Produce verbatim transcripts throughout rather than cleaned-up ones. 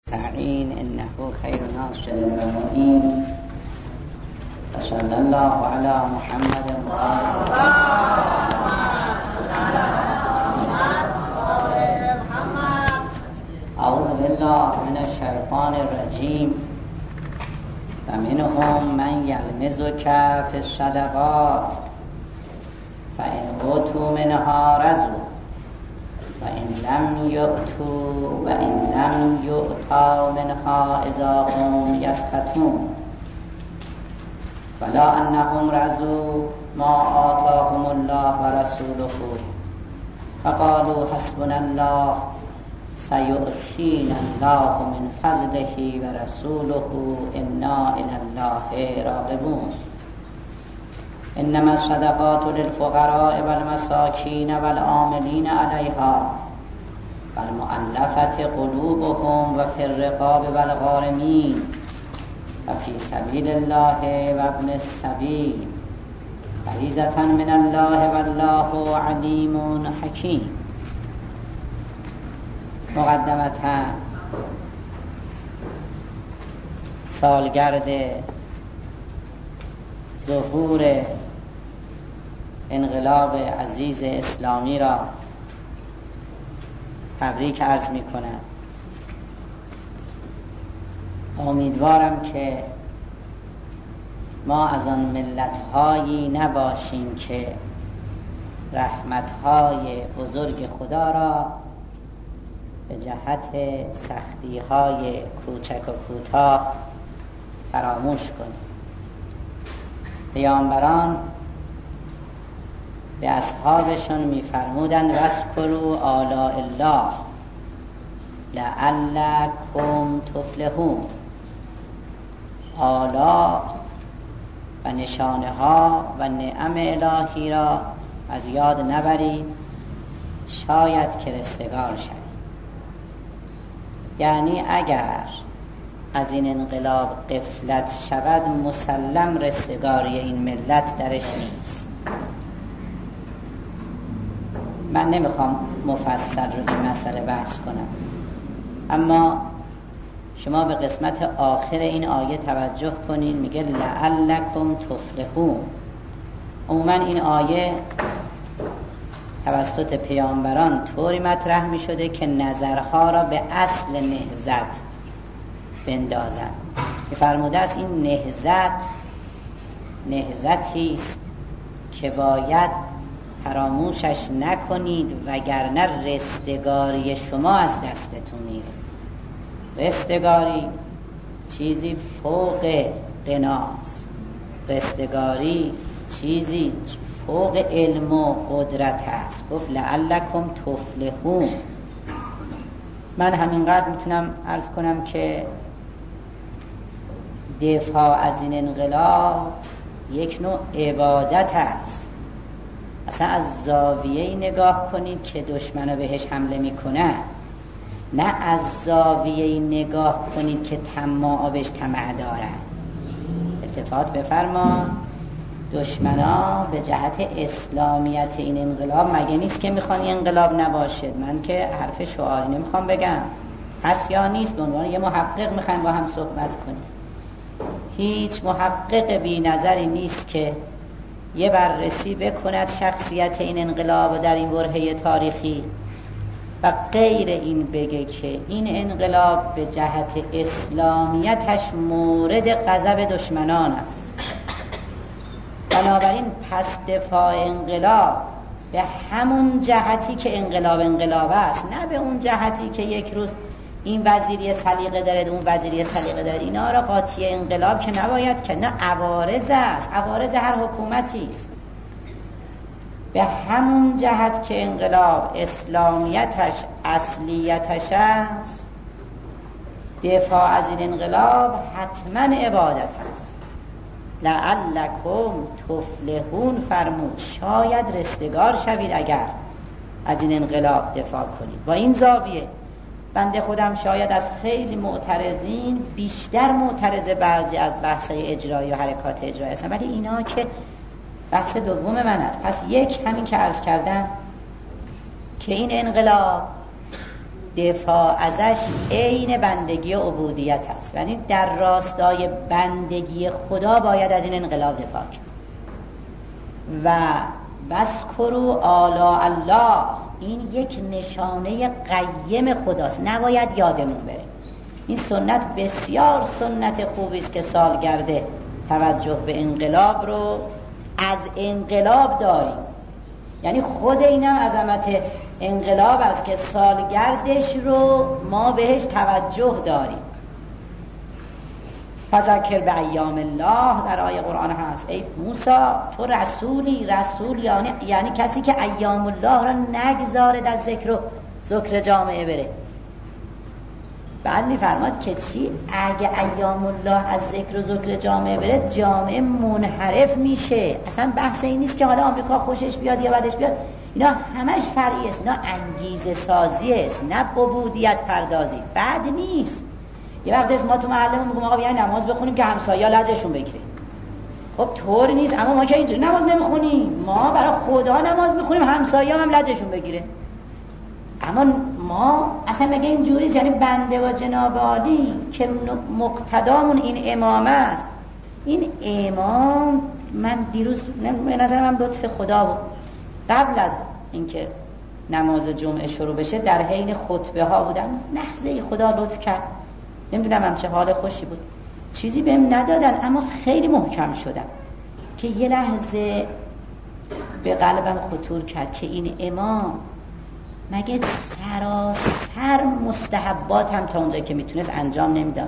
تعین انه خیر ناصر المؤمنین و صلی الله علی محمد و اعوذ بالله من الشیطان الرجیم و منهم من یلمزک فی الصدقات فإن أوتوا منها رضوا وإن لم يؤتوا وإن لم يؤتوا منها إذا هم يسخطون ولا أنهم رضوا ما آتاهم الله ورسوله فقالوا حسبنا الله سيؤتينا الله من فضله ورسوله إنا إلى الله راغبون انما الصدقات للفقراء والمساكين والعاملين عليها والمؤلفة قلوبهم وفي الرقاب والغارمين وفي سبيل الله وابن السبيل فریضة من الله والله علیم حکیم. مقدمتا سالگرد ظهور انقلاب عزیز اسلامی را تبریک عرض می کنم. امیدوارم که ما از آن ملت‌هایی نباشیم که رحمت‌های بزرگ خدا را به جهت سختی‌های کوچک و کوتاه فراموش کنیم. پیامبران به اصحابشون می‌فرمودند واذکروا آلاء الله لعلکم تفلحون. آلاء و نشانه ها و نعم الهی را از یاد نبرید شاید که رستگار شوید. یعنی اگر از این انقلاب غفلت شود مسلم رستگاری این ملت درش نیست. من نمیخوام مفصل رو این مسئله بحث کنم، اما شما به قسمت آخر این آیه توجه کنید. میگه لعلکم تفلحون. عموما این آیه توسط پیامبران طوری مطرح میشده که نظرها را به اصل نهضت بندازن. فرموده است این نهضت نهضتی است که باید فراموشش نکنید وگرنه رستگاری شما از دستتون میره. رستگاری چیزی فوق قناست. رستگاری چیزی فوق علم و قدرت است. گفت لعلکم تفلحون. من همینقدر میتونم عرض کنم که دفاع از این انقلاب یک نوع عبادت است. اصلا از زاویه‌ای نگاه کنید که دشمنا بهش حمله میکنن، نه از زاویه‌ای نگاه کنید که طماعا بهش طمع دارن. التفات بفرما، دشمنا به جهت اسلامیت این انقلاب مگه نیست که میخوان این انقلاب نباشد؟ من که حرف شعاری نمیخوام بگم، هست یا نیست. به عنوان یه محقق میخوایم با هم صحبت کنیم. هیچ محقق بی نظری نیست که یه بررسی بکند شخصیت این انقلاب در این برهه تاریخی و غیر این بگه که این انقلاب به جهت اسلامیتش مورد غضب دشمنان است. بنابراین پس دفاع انقلاب به همون جهتی که انقلاب انقلاب است، نه به اون جهتی که یک روز این وزیری سلیقه دارد اون وزیری سلیقه دارد. اینا را قاطی انقلاب که نباید که، نه، عوارض است. عوارض هر حکومتی است. به همون جهت که انقلاب اسلامیتش اصلیتش است، دفاع از این انقلاب حتما عبادت است. لعلکم تفلحون فرمود شاید رستگار شوید اگر از این انقلاب دفاع کنید. با این زاویه بنده خودم شاید از خیلی معترضین بیشتر معترض بعضی از بحث‌های اجرایی و حرکات اجرایی هستم، ولی اینا که بحث دوم من است. پس یک، همین که عرض کردم که این انقلاب دفاع ازش عین بندگی و عبودیت است، یعنی در راستای بندگی خدا باید از این انقلاب دفاع کرد. و بذکروا آلاء الله، این یک نشانه قیم خداست، نباید یادمون بره. این سنت بسیار سنت خوبی است که سالگرد توجه به انقلاب رو از انقلاب داریم. یعنی خود اینم عظمت انقلاب است که سالگردش رو ما بهش توجه داریم. فذکر به ایام الله در آیه قرآن هست. ای موسی تو رسولی، رسول یعنی, یعنی کسی که ایام الله را نگذاره در ذکر و ذکر جامعه بره. بعد میفرماد که چی؟ اگه ایام الله از ذکر و ذکر جامعه بره جامعه منحرف میشه. اصلا بحث این نیست که حالا آمریکا خوشش بیاد یا بدش بیاد، اینا همش فرعی است، اینا انگیزه سازی است، نه عبودیت پردازی. بعد نیست. یه وقت از ما تو محلمون میگم آقا بیاین نماز بخونیم که همسایه‌ها لجشون بگیره. خب طور نیست، اما ما که اینجوری نماز نمیخونیم، ما برای خدا نماز میخونیم همسایه‌ها هم لجشون بگیره. اما ما اصلا مگه اینجوری است؟ یعنی بنده و جناب عالی که مقتدامون این امام است، این امام من دیروز به نظر من لطف خدا بود، قبل از اینکه نماز جمعه شروع بشه در حین خطبه ها بودم، لحظه خدا لطف کرد، نمیدونم هم چه حال خوشی بود، چیزی بهم ندادن اما خیلی محکم شدم که یه لحظه به قلبم خطور کرد که این امام مگه سراسر مستحبات هم تا اونجا که میتونست انجام نمیداد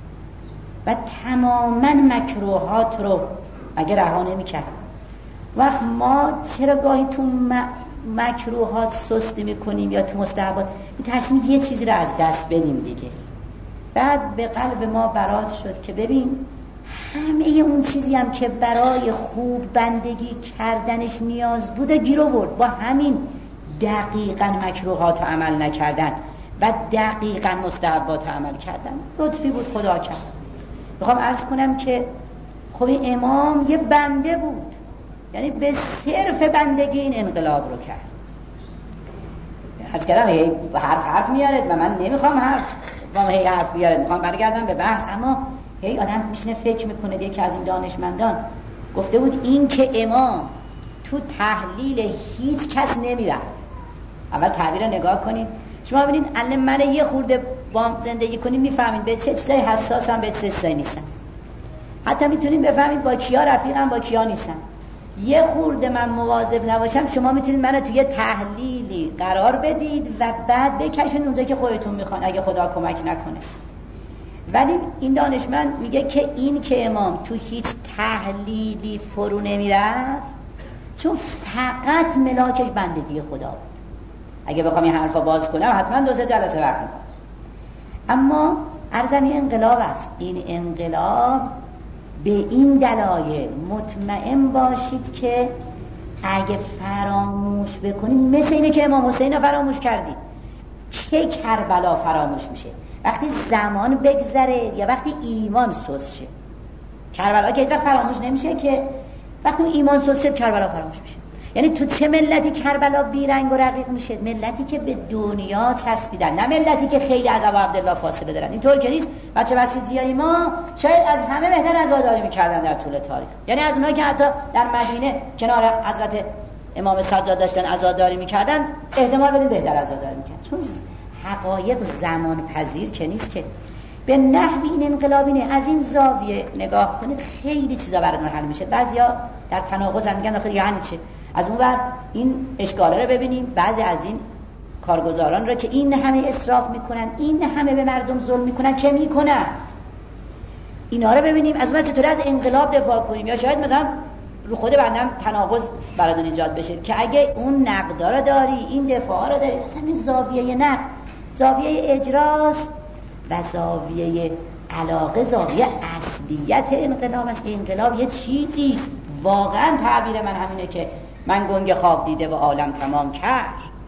و تماما مکروهات رو مگه رها نمیکرد؟ وقت ما چرا گاهی تو مکروهات سستی میکنیم یا تو مستحبات میترسیم یه چیزی رو از دست بدیم دیگه؟ بعد به قلب ما برات شد که ببین همه اون چیزی هم که برای خوب بندگی کردنش نیاز بوده گیر آورد، با همین دقیقاً مکروهات عمل نکردن و دقیقاً مستحبات عمل کردن لطفی بود خدا کرد. میخوام عرض کنم که خب امام یه بنده بود، یعنی به صرف بندگی این انقلاب رو کرد. عرض کردم هی حرف حرف میارد و من نمیخوام حرف و هی حرف بیارد، میخوام برگردم به بحث. اما هی آدم میشنه فکر میکنه، یکی از این دانشمندان گفته بود این که امام تو تحلیل هیچ کس نمیرفت. اول تعبیر نگاه کنید شما ببینید الان من یه خورده با زندگی کنید میفهمید به چه چیزای حساسم به چه چیزای نیستم، حتی میتونید بفهمید با کیا رفیقم با کیا نیستم. یه خورده من مواظب نباشم شما میتونید منو توی تحلیلی قرار بدید و بعد بکشید اونجا که خودتون میخوان اگه خدا کمک نکنه. ولی این دانشمند میگه که این که امام تو هیچ تحلیلی فرو نمیرفت چون فقط ملاکش بندگی خدا بود. اگه بخوام این حرفا باز کنم حتما دو سه جلسه وقت میخوام، اما عرضم انقلاب است. این انقلاب به این دلایل مطمئن باشید که اگه فراموش بکنید مثل اینه که امام حسین رو فراموش کردید که کربلا فراموش میشه وقتی زمان بگذره یا وقتی ایمان سوس شه. کربلا که هیچ وقت فراموش نمیشه، که وقتی ایمان سوس شد کربلا فراموش میشه. یعنی تو چه ملتی کربلا بیرنگ و رقیق میشه؟ ملتی که به دنیا چسبیدن، نه ملتی که خیلی از ابو عبدالله فاصله دارن. اینطور که نیست. بچه بسیجیای ما شاید از همه بهتر عزاداری میکردن در طول تاریخ، یعنی از اونایی که حتی در مدینه کنار حضرت امام سجاد داشتن عزاداری میکردن احتمال بدید بهتر عزاداری میکردن، چون حقایق زمان پذیر که نیست. که به نحوی این انقلابینه از این زاویه نگاه کنید خیلی چیزا براتون حل میشه. بعضیا در تناقض میگن آخه یعنی چه؟ از اون ور این اشکاله رو ببینیم، بعضی از این کارگزاران رو که این همه اسراف میکنن، این همه به مردم ظلم میکنن، چه میکنن؟ اینا رو ببینیم، از اون ور چطوری از انقلاب دفاع کنیم. یا شاید مثلا رو خود بندم تناقض براتون ایجاد بشه که اگه اون نقدا رو داری این دفاع رو داری، اصلا این زاویه نقد زاویه اجراست و زاویه علاقه زاویه اصلیت انقلاب است. انقلاب یه چیزی است. واقعا تعبیر من همینه که من گنگ خواب دیده و عالم تمام کرد،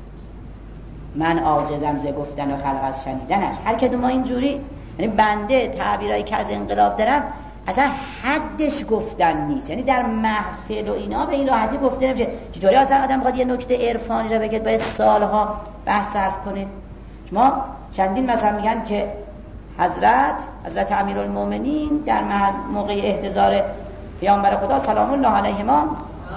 من عاجزم ز گفتن و خلق از شنیدنش. هر کدوم ما اینجوری، یعنی بنده تعبیرایی که از انقلاب دارم اصلا حدش گفتن نیست، یعنی در محفل و اینا به این راحتی گفته نمیشه. چطوری اصلا آدم بخواد یه نکته عرفانی رو بگه باید سالها بحث صرف کنه؟ شما چندین مثلا میگن که حضرت حضرت امیرالمومنین در محل موقع احتضار پیامبر خدا سلام الله علیهما اللهم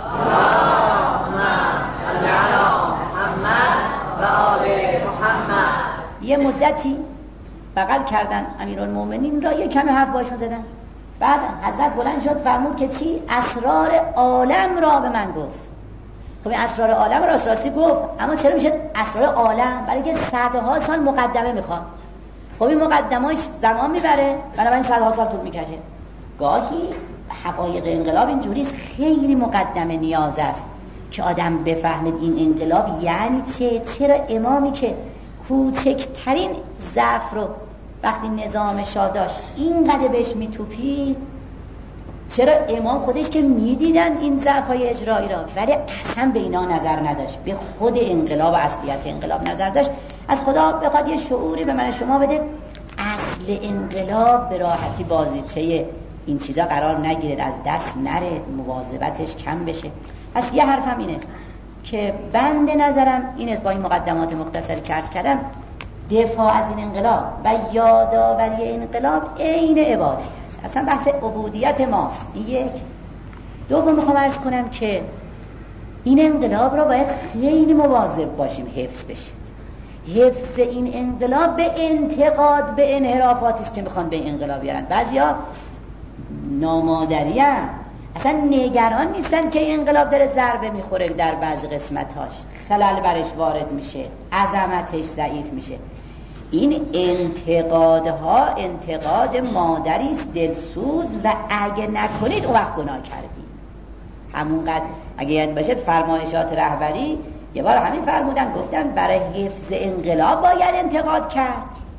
صل علی محمد و آل محمد یه مدتی بغل کردن امیرالمومنین را، یه کمی حرف باشون زدن. بعد حضرت بلند شد فرمود که چی؟ اسرار عالم را به من گفت. خب این اسرار عالم راست راستی گفت، اما چرا میشه اسرار عالم؟ برای که صدها سال مقدمه میخواد. خب این مقدمه‌اش زمان میبره، بنابراین صدها سال طول میکشه. گاهی حقایق انقلاب اینجوریست، خیلی مقدمه نیاز است که آدم بفهمید این انقلاب یعنی چه. چرا امامی که کوچکترین ضعف رو وقتی نظام شاه داشت اینقدر بهش میتوپید، چرا امام خودش که میدیدن این ضعف‌های اجرایی را ولی اصلا به اینا نظر نداشت، به خود انقلاب و اصلیت انقلاب نظر داشت. از خدا بخواد یه شعوری به من شما بده، اصل انقلاب به راحتی بازیچه این چیزا قرار نگیرد، از دست نره، مواظبتش کم بشه. پس یه حرفم این است که بند نظرم این است، با این مقدمات مختصری که عرض کردم، دفاع از این انقلاب و یادآوری انقلاب عین عبادت است. اصلا بحث عبودیت ماست. این یک. دوم میخوام عرض کنم که این انقلاب را باید خیلی مواظب باشیم حفظ بشه. حفظ این انقلاب به انتقاد به انحرافاتی است که میخوان به انقلاب بیارن. بعضیا نامادری هم اصلا نگران نیستن که انقلاب داره ضربه میخوره، در بعض قسمتاش خلل برش وارد میشه، عظمتش ضعیف میشه. این انتقادها انتقاد مادری است دلسوز و اگه نکنید اون وقت گناه کردید. همونقدر اگه یاد باشه فرمایشات رهبری یه بار همین فرمودن، گفتن برای حفظ انقلاب باید انتقاد کرد.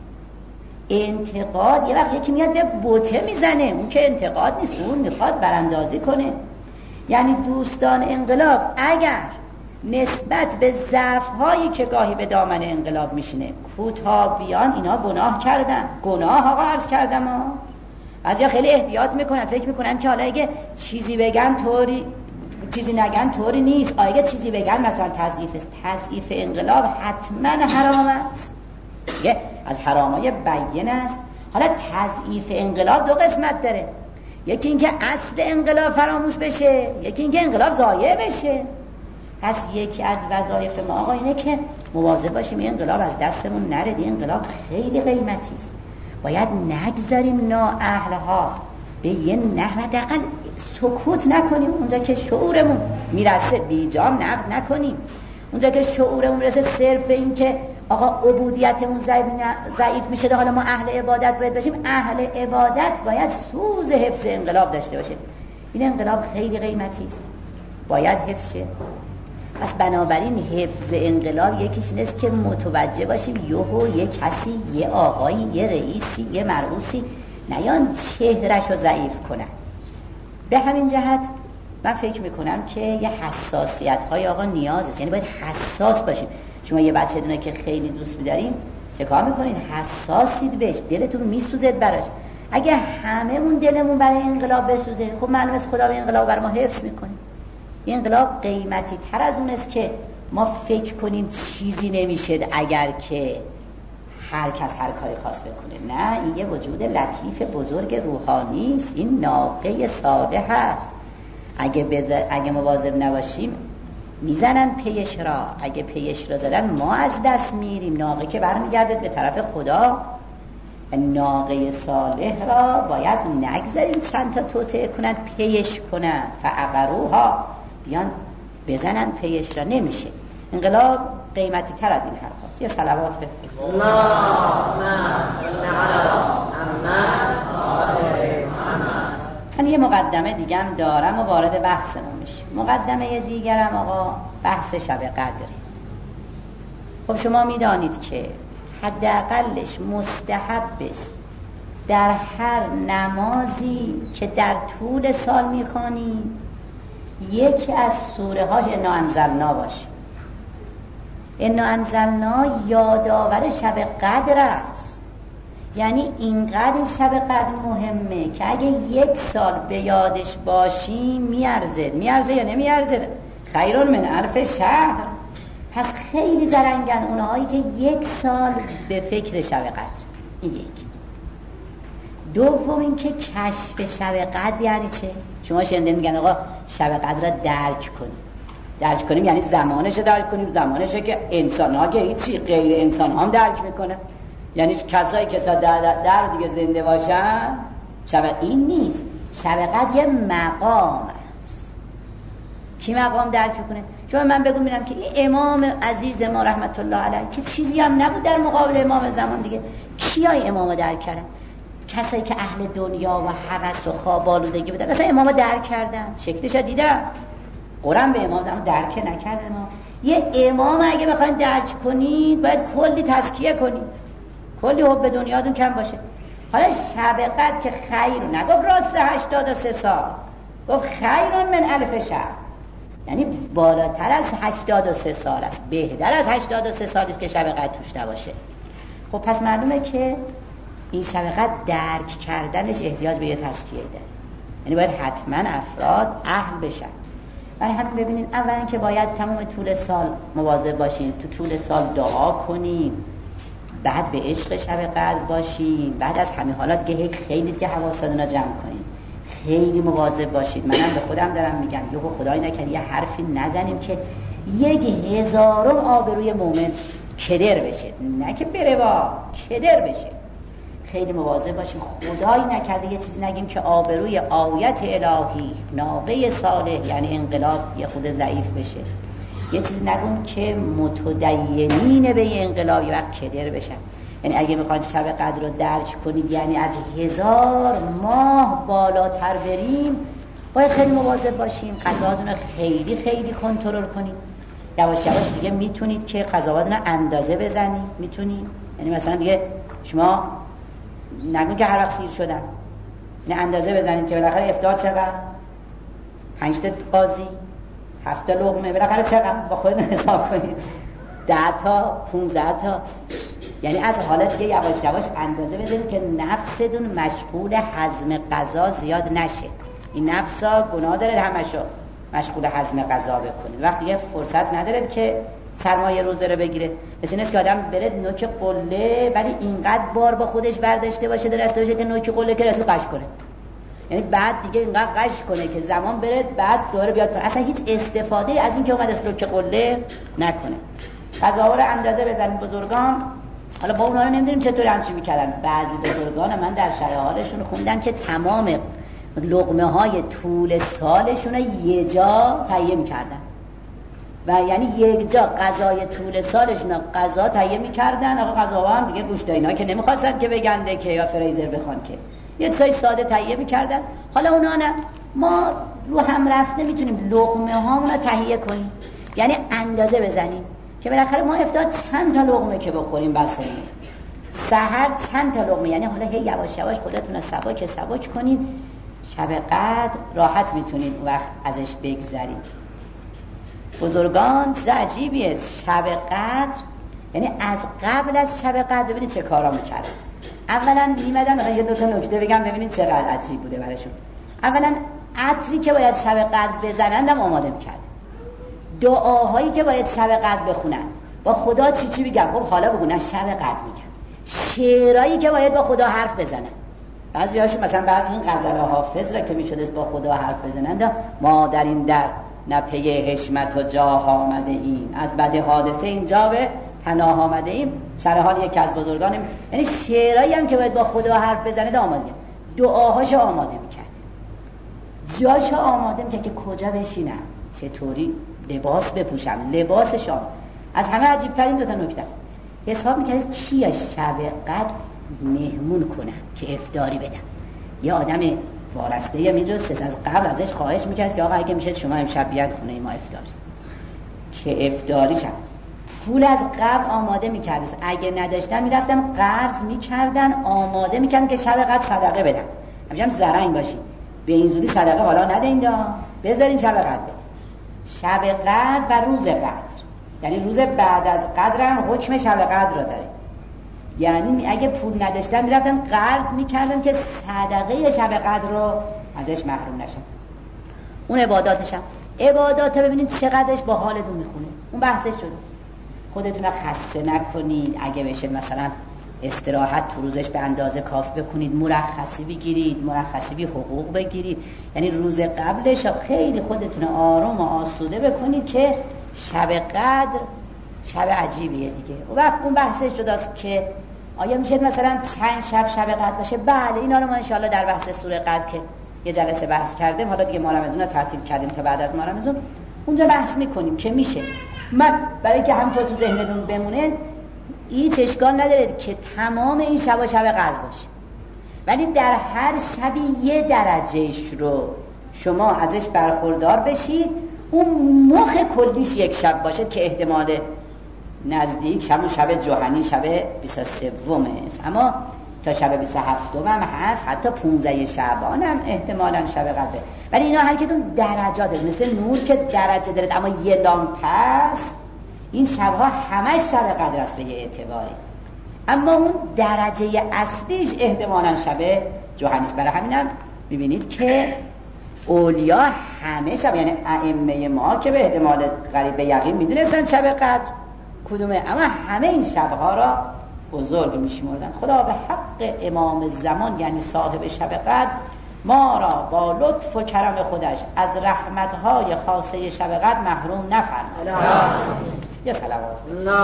انتقاد یه وقت یکی میاد به بوته میزنه، اون که انتقاد نیست، اون میخواد براندازی کنه. یعنی دوستان انقلاب اگر نسبت به ضعف‌هایی که گاهی به دامن انقلاب میشینه کوتاه بیان، اینا گناه کردن. گناه آقا عرض کردم ها. بعضیا خیلی احتیاط میکنن، فکر میکنن که حالا اگه چیزی بگن طوری، چیزی نگن طوری نیست، اگه چیزی بگن مثلا تضعیف است. تضعیف انقلاب حتما حرام است، یه از حرامای بیان است. حالا تضعیف انقلاب دو قسمت داره، یکی اینکه اصل انقلاب فراموش بشه، یکی اینکه انقلاب ضایع بشه. پس یکی از وظایف ما آقا اینه که مواظب باشیم این انقلاب از دستمون نره. این انقلاب خیلی قیمتی است، باید نگذاریم نااهلها به یه نحو حداقل سکوت نکنیم. اونجا که شعورمون میرسه بیجام نقد نکنیم. اونجا که شعورمون میرسه صرف این که آقا عبودیتمون ضعیف میشه، حالا ما اهل عبادت باید باشیم. اهل عبادت باید سوز حفظ انقلاب داشته باشه. این انقلاب خیلی قیمتی است، باید حفظ شه. پس بنابراین حفظ انقلاب یکیش این است که متوجه باشیم یهو یه کسی، یه آقایی، یه رئیسی، یه مرئوسی نیان چهرش رو ضعیف کنن. به همین جهت من فکر میکنم که یه حساسیت های آقا نیاز است، یعنی باید حساس باشیم. شما یه بچه دونه که خیلی دوست می‌دارین چه کار میکنین؟ حساسید بهش، دلتون میسوزد براش. اگه هممون دلمون برای انقلاب بسوزه، خب معلومه خدا به انقلاب بر ما حفظ میکنه. این انقلاب قیمتی تر از اون است که ما فکر کنیم چیزی نمیشه اگر که هر کس هر کاری خاص بکنه. نه، این یه وجود لطیف بزرگ روحانی است، این ناقه صالح هست. اگه بز... اگه مواظب نباشیم میزنن پیش را، اگه پیش را زدن ما از دست میریم. ناقه که برمیگرده به طرف خدا. ناقه صالح را باید نگذاریم چند تا توطئه کنن پیش کنن، فعقروها بیان بزنن پیش را. نمیشه. انقلاب قیمتی تر از این حرف هست. یه صلوات بفرست. اللهم صل علی محمد و آل محمد. من یه مقدمه دیگم دارم و وارد بحثمون میشه. مقدمه دیگرم آقا بحث شب قدره. خب شما میدانید که حداقلش مستحب است در هر نمازی که در طول سال میخوانید یکی از سوره هاش انا انزلنا باشه. انا انزلنا یادآور شب قدر است. یعنی اینقدر شب قدر مهمه که اگه یک سال به یادش باشی میارزه. میارزه یا نمیارزه؟ خیرون من الف شهر. پس خیلی زرنگن اونهایی که یک سال به فکر شب قدر. این یک. دوم این که کشف شب قدر یعنی چه؟ شما شنیده میگن آقا شب قدر را درک کنیم. درک کنیم یعنی زمانش رو درک کنیم. زمانشه که انسان ها که هیچی غیر انسان ها هم درک میکنه، یعنی کسایی که تا در, در دیگه زنده باشن. شب این نیست، شب قدر یه مقام است. کی مقام درک کنه؟ شما من بگو میرم که این امام عزیز ما رحمت الله علیه که چیزی هم نبود در مقابل امام زمان دیگه، کیای امام درک کردن؟ کسایی که اهل دنیا و هوس و خواب آلودگی بودن مثلا امام درک کردن، شکلش دیدن. قرآن به امام زمان درک نکرده. ما یه امام اگه بخواید درک کنید باید کلی تزکیه کنید، کلی حب دنیاتون کم باشه. حالا شب قدر که خیر نگفت راست هشتاد و سه سال، گفت خیرون من الف شهر، یعنی بالاتر از هشتاد و سه سال است، بهتر از هشتاد و سه سال است که شب قدر توش نباشه. خب پس معلومه که این شب قدر درک کردنش احتیاج به یه تزکیه داره، یعنی باید حتما افراد اهل بشن. برای همین ببینید اولا که باید تمام طول سال مواظب باشین، تو طول سال دعا کنین، بعد به عشق شب قدر باشین، بعد از همین حالات که خیلی که حواستون رو جمع کنین، خیلی مواظب باشید. منم به خودم دارم میگم یهو خدای نکنه یه حرفی نزنیم که یک هزارم آبروی مومن کدر بشه، نه که بره با کدر بشه. خیلی مواظب باشیم خدای نکرده یه چیزی نگیم که آبروی آیت الهی ناقه صالح یعنی انقلاب یه خود ضعیف بشه، یه چیزی نگیم که متدینین به یه انقلاب یه وقت کدر بشن. یعنی اگه میخواید شب قدر رو درک کنید یعنی از هزار ماه بالاتر بریم، باید خیلی مواظب باشیم، غذاتون رو خیلی خیلی کنترل کنید. یواش یواش دیگه میتونید که غذاتون رو اندازه بزنید، میتونید یعنی مثلا دیگه شما نگو که هر وقت سیر شدن، نه اندازه بزنید که بالاخره افطار چقدر، پنج تا قاضی، هفت لقمه، بالاخره چقدر با خودتون حساب کنید، ده تا، پونزده تا. یعنی از حالت دیگه یواش یواش اندازه بزنید که نفستون مشغول هضم غذا زیاد نشه. این نفسا گناه داره همشو مشغول هضم غذا بکنید، وقتی دیگه فرصت ندارید که سرمایه روزه رو بگیره. مثل اینست که آدم بره نوک قله ولی اینقدر بار با خودش برداشته باشه درسته باشه که نوک قله که رسید قش کنه، یعنی بعد دیگه اینقدر قش کنه که زمان بره بعد دوره بیاد تو اصلا هیچ استفاده از این که اومد از نوک قله نکنه. غذاها رو اندازه بزنید. بزرگان حالا با اونها رو نمیدونیم چطور همچی میکردن، بعضی بزرگان من در شرح حالشون خوندم که تمام لقمه های طول سالشون رو یه جا تهیه میکردن و یعنی یک جا غذای طول سالشون رو غذا تهیه میکردن. آقا غذاها هم دیگه گوشت اینا که نمیخواستن که بگنده که یا فریزر بخوان که یه چیزای ساده تهیه میکردن. حالا اونا نه، ما رو هم رفته میتونیم لقمه هامون رو تهیه کنیم، یعنی اندازه بزنیم که بالاخره ما افطار چند تا لقمه که بخوریم بس اینه، سحر چند تا لقمه، یعنی حالا هی یواش یواش خودتون رو سبک سبک کنید. شب قدر راحت میتونید اون وقت ازش بگذرید. بزرگان چیز عجیبیه، شب قدر یعنی از قبل از شب قدر ببینید چه کارا میکردن. اولا میمدن، یه دو تا نکته بگم ببینید چقدر عجیب بوده براشون. اولا عطری که باید شب قدر بزنن هم آماده میکردن، دعاهایی که باید شب قدر بخونن، با خدا چی چی بگم، خب حالا بگو نه شب قدر میگم، شعرهایی که باید با خدا حرف بزنن. بعضی هاشون مثلا بعضی این غزل حافظ را که میشد با خدا حرف بزنند، ما در این در نه پی حشمت و جاه آمده ایم، از بد حادثه اینجا به پناه آمده ایم. شرح حال یکی از بزرگان، یعنی شعرهایی هم که باید با خدا حرف بزنه آماده، دعاهاشو آماده میکرد، جاشو آماده میکرد که کجا بشینم، چطوری لباس بپوشم، لباسشو. از همه عجیب‌تر این دو تا نکته است. حساب میکرد کیا شب قدر مهمون کنم که افطاری بدم. یه آدم وارسته یا میجوست از قبل ازش خواهش میکرد که آقا اگه میشه شما امشب بیاد خونه ما افطاری، که افطاری شد. پول از قبل آماده میکرد، اگه نداشتن میرفتم قرض میکردن آماده میکردن که شب قدر صدقه بدم. همچنین زرنگ باشین، به این زودی صدقه حالا ندین دا، بذارین شب قدر بدین. شب قدر و روز قدر، یعنی روز بعد از قدر هم حکم شب قدر رو داره. یعنی اگه پول نداشتن میرفتن قرض میکردن که صدقه شب قدر رو ازش محروم نشن. اون عباداتش هم عبادات ببینید چقدرش با حالتون میخونه، اون بحثش شده. خودتون رو خسته نکنید. اگه بشه مثلا استراحت تو روزش به اندازه کافی بکنید، مرخصی بگیرید، مرخصی بی حقوق بگیرید. یعنی روز قبلش خیلی خودتون آروم و آسوده بکنید که شب قدر شب عجیبیه دیگه. و وقت اون بحثش جداست که آیا میشه مثلا چند شب شب قدر باشه؟ بله، اینا رو ما انشاءالله در بحث سوره قدر که یه جلسه بحث کردیم، حالا دیگه ماه رمضان رو تعطیل کردیم تا بعد از ماه رمضان اونجا بحث میکنیم که میشه. من برای که همینطور تو ذهنتون بمونه، هیچ اشکال نداره که تمام این شب شب قدر باشه، ولی در هر شبی یه درجهش رو شما ازش برخوردار بشید. اون مخ کلیش یک شب باشه که احتمال نزدیک شب شب جوهنی شب بیست و سه است، اما تا شب بیست و هفت هم هست، حتی پانزده شعبان هم احتمالاً شب قدره. ولی اینا هر کدوم درجاته، مثل نور که درجه داره اما یه لامپ هست. این شبها همش شب قدر است به یه اعتباری، اما اون درجه اصلیش احتمالاً شب جوهنی است. برای همینم ببینید که اولیا همه شب، یعنی ائمه ما که به احتمال قریب به یقین میدونستن شب قدر کدومه، اما همه این شبها را بزرگ میشمردن. خدا به حق امام زمان یعنی صاحب شب قدر ما را با لطف و کرم خودش از رحمتهای خاصه شب قدر محروم نفرماید. یا صلوات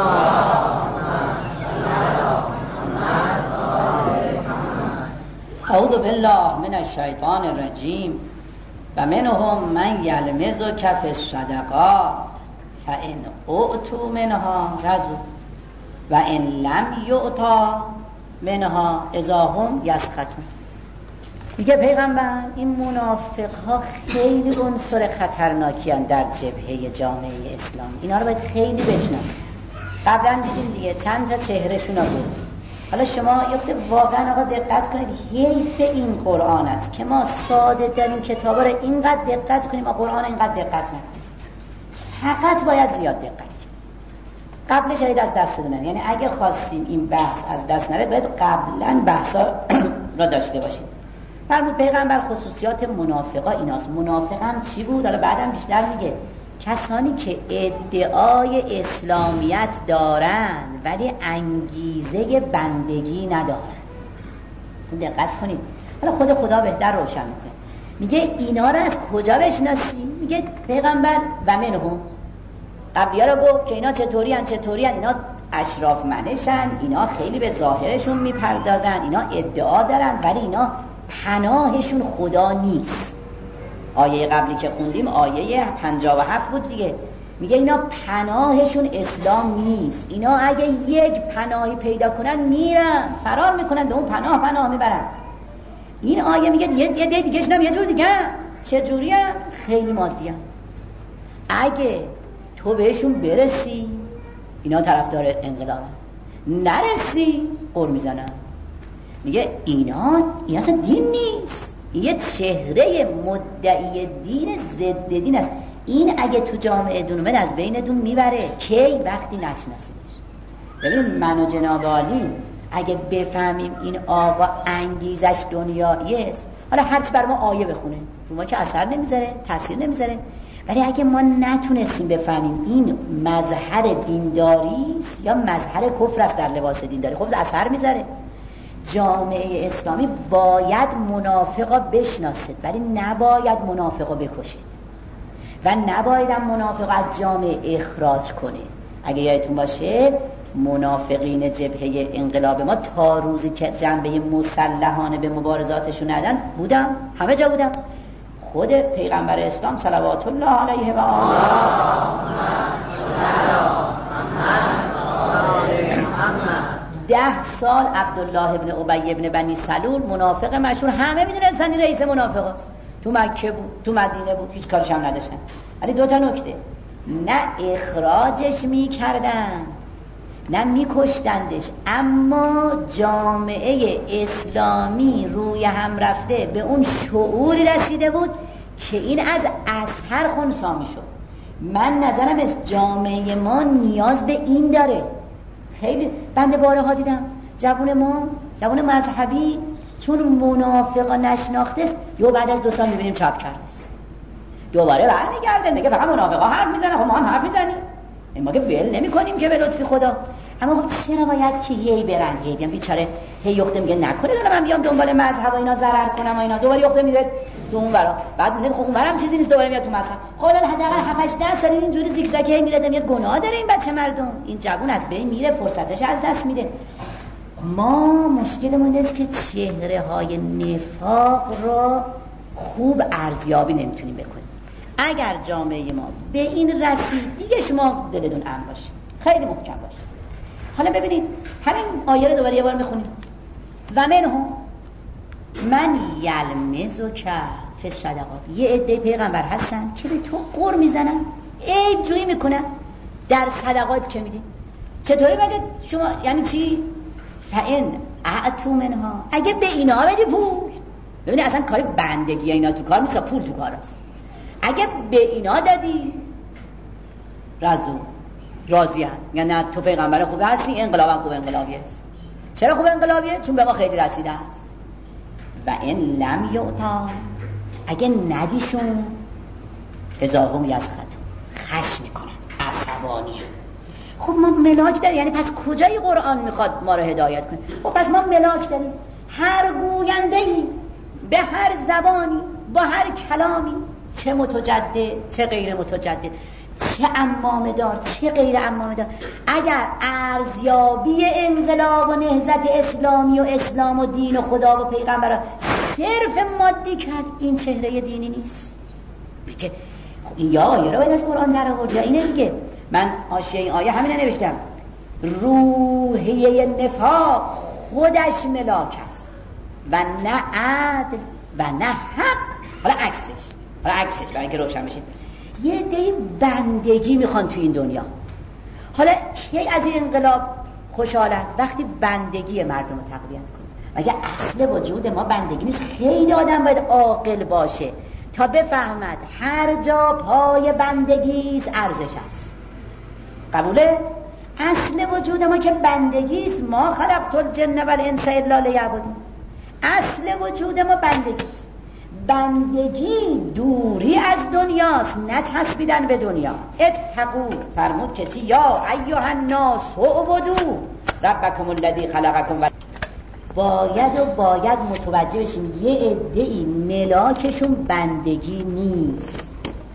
اعوذ بالله من الشیطان الرجیم و منهم من یلمزک فی الصدقات فان اعطوا منها رضوا و ان لم یعطا منها اذا هم یسخطون. میگه پیغمبر این منافق ها خیلی عنصر خطرناکی هستند در جبهه جامعه اسلامی. اینا رو باید خیلی بشناسید. قبلا دیدیم دیگه چند تا چهرهشون رو بود. حالا شما یه واقعا آقا دقت کنید، حیف این قرآن است که ما ساده در این کتابا رو اینقدر دقت کنیم و قرآن اینقدر دقت نکنیم. فقط باید زیاد دقت کنیم. قبلش شاید از دست بدن، یعنی اگه خواستیم این بحث از دست نره باید قبلا بحثا را داشته باشیم. فرمود پیغمبر خصوصیات منافقا ایناست. منافق هم چی بود؟ حالا بعدم بیشتر میگه کسانی که ادعای اسلامیت دارن ولی انگیزه بندگی ندارن. دقت کنید، حالا خود خدا بهتر روشن میکنه. میگه اینا رو از کجا بشناسی؟ میگه پیغمبر و منهم، قبلی‌ها رو گفت که اینا چطوری هن چطوری هن اینا اشراف منشن، اینا خیلی به ظاهرشون میپردازن، اینا ادعا دارن ولی اینا پناهشون خدا نیست. آیه قبلی که خوندیم آیه پنجاه و هفت بود دیگه، میگه اینا پناهشون اسلام نیست. اینا اگه یک پناهی پیدا کنن میرن فرار میکنن به اون پناه پناه میبرن. این آیه میگه یه یه دیگه شنم یه جور دیگه. چه جوری هم؟ خیلی مادی هم. اگه تو بهشون برسی اینا طرفدار انقلاب، نرسی قر میزنن. میگه اینا این اصلا دین نیست، این یه چهره مدعی دین ضد دین است. این اگه تو جامعه دون اومد از بینتون میبره. کی؟ وقتی نشناسیدش. ببین من و جناب عالی اگه بفهمیم این آقا انگیزش دنیایی است، حالا هرچی بر ما آیه بخونه رو ما که اثر نمیذاره، تاثیر نمیذاره، ولی اگه ما نتونستیم بفهمیم این مظهر دینداری است یا مظهر کفر است در لباس دینداری، خب اثر میذاره. جامعه اسلامی باید منافقا بشناسید ولی نباید منافقا بکشید و نباید هم منافقا از جامعه اخراج کنه. اگه یادتون باشه منافقین جبهه انقلاب ما تا روزی که جنبه مسلحانه به مبارزاتشون ندن بودم، همه جا بودم. خود پیغمبر اسلام صلوات الله علیه و آله ده سال عبدالله ابن ابی ابن بنی سلول منافق مشهور، همه میدونستن این رئیس منافق است. تو مکه بود، تو مدینه بود، هیچ کارش هم نداشتن. ولی دو تا نکته، نه اخراجش میکردن نه میکشتندش، اما جامعه اسلامی روی هم رفته به اون شعوری رسیده بود که این از اثر خنثی میشد. من نظرم از جامعه ما نیاز به این داره. خیلی بنده بارها دیدم جوون ما، جوون مذهبی، چون منافقا نشناخته است یا بعد از دو سال میبینیم چاپ کرده است، دوباره برمیگرده میگه فقط منافقا حرف میزنن، خب ما هم حرف میزنیم. ما که ول نمی کنیم که به لطف خدا. اما خب چرا باید که هی برن هی بیان؟ بیچاره هی یخته میگه نکنه دارم من بیام دنبال مذهب و اینا ضرر کنم و اینا، دوباره یخته میره تو اون ورا، بعد میگه خب اون ورم چیزی نیست، دوباره میاد تو مذهب. خب حداقل هفت هشت ده سال اینجوری زیگزاگ هی میره، میاد گناه داره این بچه مردم، این جوون از بین میره، فرصتش از دست میده. ما مشکلمون اینه که چهره های نفاق را خوب ارزیابی نمیتونیم بکنیم. اگر جامعه ما به این رسید دیگه شما دلتون امن باشه، خیلی محکم باشه. حالا ببینید همین آیه رو دوباره یه بار میخونیم. و منهم من یلمزک فی الصدقات، یه عده پیغمبر هستن که به تو قر میزنن، عیب جویی میکنن در صدقات که میدی. چطوری مگه شما یعنی چی؟ فئن اعطوا منها، اگه به اینا بدی پول. ببینید اصلا کار بندگی اینا تو کار نیست، پول تو کار است. اگه به اینا دادی رضو راضی هست، یعنی نه تو پیغمبر خوب هستی، انقلابم خوب انقلابی است. چرا خوب انقلابیه؟ چون به ما خیلی رسیده است. و این لم یعطا، اگه ندیشون اذا هم یسخطون، خشم میکنن، عصبانی هم. خب ما ملاک داریم، یعنی پس کجای قرآن میخواد ما رو هدایت کنه؟ خب پس ما ملاک داریم، هر گوینده‌ای به هر زبانی با هر کلامی، چه متجدد چه غیر متجدد، چه عمامه دار چه غیر عمامه دار، اگر ارزیابی انقلاب و نهضت اسلامی و اسلام و دین و خدا و پیغمبر صرف مادی کرد، این چهره دینی نیست. بگه خب این یا آیه رو باید از قرآن در آورد یا اینه دیگه. من حاشیه این آیه همینه نوشتم، روحیه نفاق خودش ملاک است و نه عدل و نه حق. حالا عکسش حالا عکسش برای اینکه روشن بشه، یه عده بندگی میخوان تو این دنیا. حالا کی از این انقلاب خوشحالن؟ وقتی بندگی مردم رو تقویت کنه. مگه اصل وجود ما بندگی نیست؟ خیلی آدم باید عاقل باشه تا بفهمد هر جا پای بندگی است ارزش است. قبوله؟ اصل وجود ما که بندگی است. ما خلقت الجن والانس الا لیعبدون. اصل وجود ما بندگی است. بندگی دوری از دنیاست، نه چسبیدن به دنیا. اتقوا، فرمود کسی یا ایها الناس اعبدوا ربکم الذی خلقکم. و باید و باید متوجه بشیم یه عده‌ای ملاکشون بندگی نیست.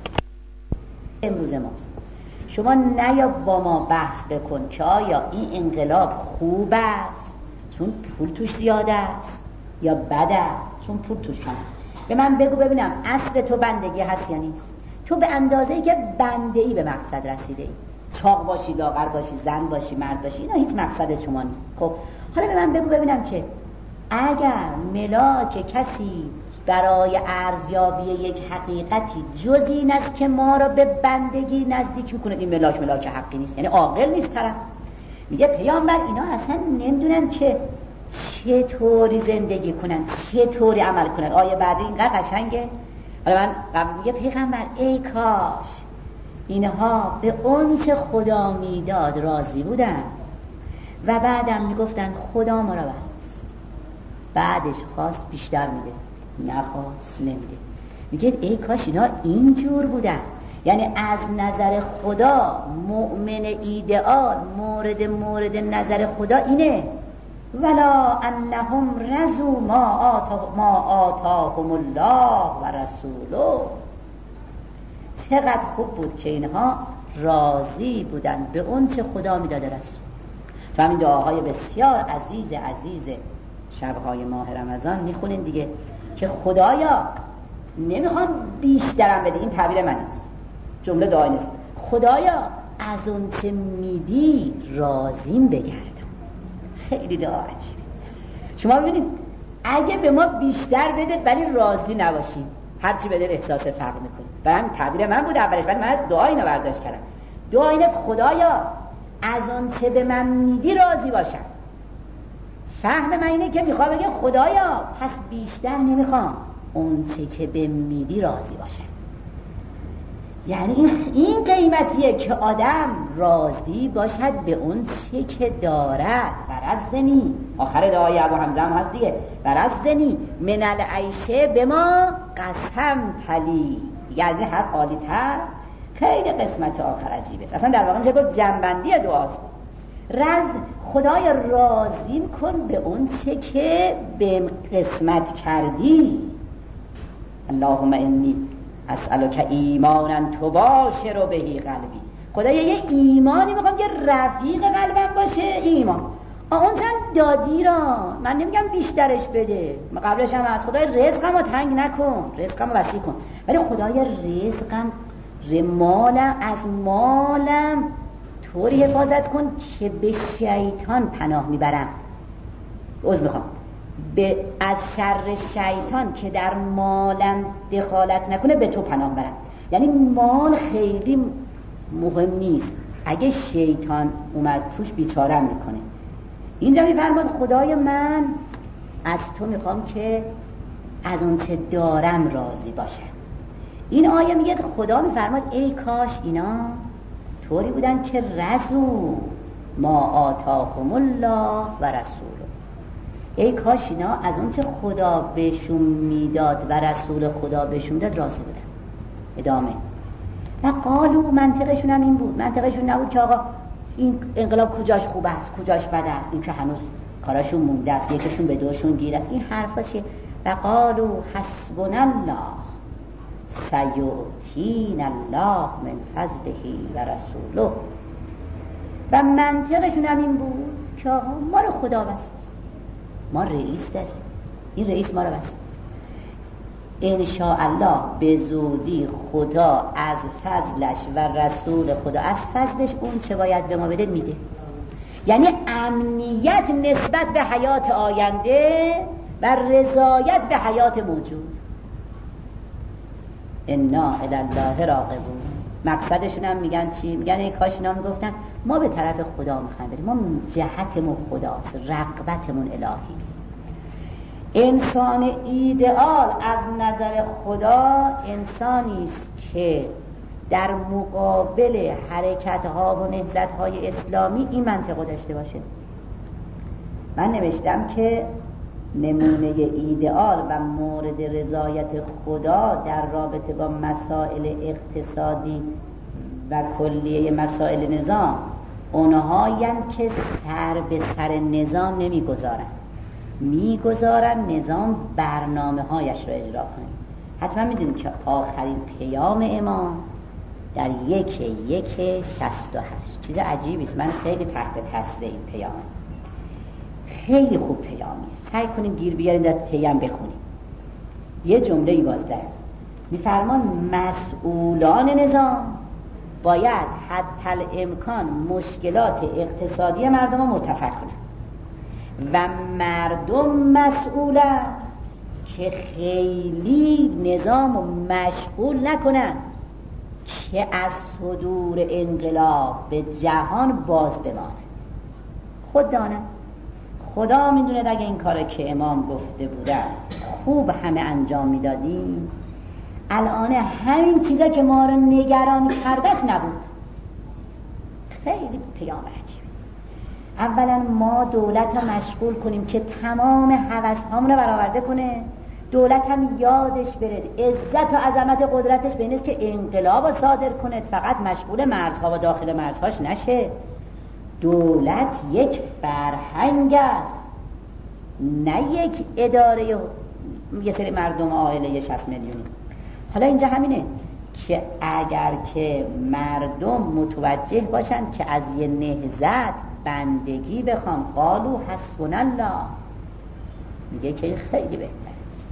امروز ماست. شما نیا با ما بحث بکن که آیا این انقلاب خوب است چون پول توش زیاده است یا بد است چون پول توش کم است. به من بگو ببینم اصل تو بندگی هست یا نیست؟ تو به اندازه‌ای که بنده‌ای به مقصد رسیده ای، چاق باشی لاغر باشی زن باشی مرد باشی، اینا هیچ مقصد شما نیست. خب حالا به من بگو ببینم که اگر ملاک کسی برای ارزیابی یک حقیقتی جز این است که ما را به بندگی نزدیک میکنه، این ملاک ملاک حقی نیست، یعنی عاقل نیست طرف. میگه پیامبر اینا اصلا نمیدونن که چطوری زندگی کنن، چطوری عمل کنن. آیه بعدی اینقدر قشنگه. حالا من قبل میگه پیغمبر ای کاش اینها به اون چه خدا میداد راضی بودن و بعدم میگفتن خدا ما را بس، بعدش خواست بیشتر میده، نخواست نمیده. میگه ای کاش اینا اینجور بودن، یعنی از نظر خدا مؤمن ایدئال مورد مورد نظر خدا اینه ولا انهم رضوا ما آتا ما آتاهم الله و رسوله. چقدر خوب بود که اینها راضی بودن به اون چه خدا میداد رسول. تو همین دعاهای بسیار عزیز عزیز شبهای ماه رمضان میخونین دیگه که خدایا نمیخوام بیشترم بده، این تعبیر من است، جمله دعایی نیست، خدایا از اون چه میدی راضیم بگردم. خیلی دعا عجیبه. شما ببینید اگه به ما بیشتر بده ولی راضی نباشیم، هرچی بده احساس فقر میکنیم. برای همین تعبیر من بود اولش، ولی من از دعا اینو برداشت کردم. دعا اینه خدایا از اون چه به من میدی راضی باشم. فهم من اینه که میخوام بگه خدایا پس بیشتر نمیخوام، اون چه که به میدی راضی باشم. یعنی این قیمتیه که آدم راضی باشد به اون چه که دارد. ورزدنی، آخر دعای ابو حمزه هم هست دیگه، ورزدنی من العیشه به ما قسم تلی. دیگه از این حرف عالی تر خیلی قسمت آخر عجیبه است. اصلا در واقع میشه گفت جنبندی دعاست. رز خدای راضیم کن به اون چه که به قسمت کردی. اللهم انی اسألک ایمانا تباشر بهی قلبی. خدایا یه ایمانی میخوام که رفیق قلبم باشه. ایمان اون چند دادی را من نمیگم بیشترش بده، من قبلش هم از خدای رزقم رو تنگ نکن، رزقم رو وسیع کن، ولی خدای رزقم مالم از مالم طوری حفاظت کن که به شیطان پناه میبرم. عذر میخوام به از شر شیطان که در مالم دخالت نکنه به تو پناه برم. یعنی مال خیلی مهم نیست، اگه شیطان اومد توش بیچارم میکنه. اینجا میفرماد خدای من از تو میخوام که از اون چه دارم راضی باشم. این آیه میگه خدا میفرماد ای کاش اینا طوری بودن که رضوا ما آتاهم الله و رسوله. ای کاش اینا از اون چه خدا بهشون میداد و رسول خدا بهشون داد راضی بودن. ادامه و قالو منطقشون هم این بود، منطقشون نبود که آقا این انقلاب کجاش خوب است کجاش بد است، این که هنوز کاراشون مونده است، یکیشون به دوشون گیر است. این حرفا چیه؟ و قالو حسبنا الله سیؤتینا الله من فضله و رسوله. و منطقشون هم این بود که آقا ما رو خدا بس است، ما رئیس داریم، این رئیس ما رو بس است، انشاءالله به زودی خدا از فضلش و رسول خدا از فضلش اون چه باید به ما بده میده. یعنی امنیت نسبت به حیات آینده و رضایت به حیات موجود. انا الی الله راغبون. مقصدشون هم میگن چی؟ میگن ای کاش اینا میگفتن ما به طرف خدا میخوایم بریم، ما جهتمون خداست، رغبتمون الهی است. انسان ایدئال از نظر خدا انسانی است که در مقابل حرکت‌ها و نهضت‌های اسلامی این منطقه داشته باشه. من نوشتم که نمونه ایدئال و مورد رضایت خدا در رابطه با مسائل اقتصادی و کلیه مسائل نظام اونهاین که سر به سر نظام نمیگذارن، میگذارن نظام برنامه هایش رو اجرا کنه. حتما میدونید که آخرین پیام امام در یک یک شصت و هشت چیز عجیبی است. من خیلی تحت تاثیر این پیام، خیلی خوب پیامیه، سعی کنیم گیر بیاریم در تیم بخونیم. یه جمله ای باز در میفرمان مسئولان نظام باید حتی الامکان مشکلات اقتصادی مردم رو مرتفع کنند و مردم مسئولن که خیلی نظام مشغول نکنن که از صدور انقلاب به جهان باز بماند. خود دانم خدا میدونه اگه این کار که امام گفته بودن خوب همه انجام میدادیم الان همین چیزا که ما رو نگران کرده است نبود. خیلی پیام عجیبه. اولا ما دولت رو مشغول کنیم که تمام هوس هامون رو برآورده کنه، دولت هم یادش بره عزت و عظمت قدرتش به این است که انقلاب رو صادر کنه، فقط مشغول مرزها و داخل مرزهاش نشه. دولت یک فرهنگ است، نه یک اداره یه سری مردم عائله شصت میلیونی. حالا اینجا همینه که اگر که مردم متوجه باشن که از یه نهضت بندگی بخوان، قالو حسبنا الله، میگه که خیلی بهتر است.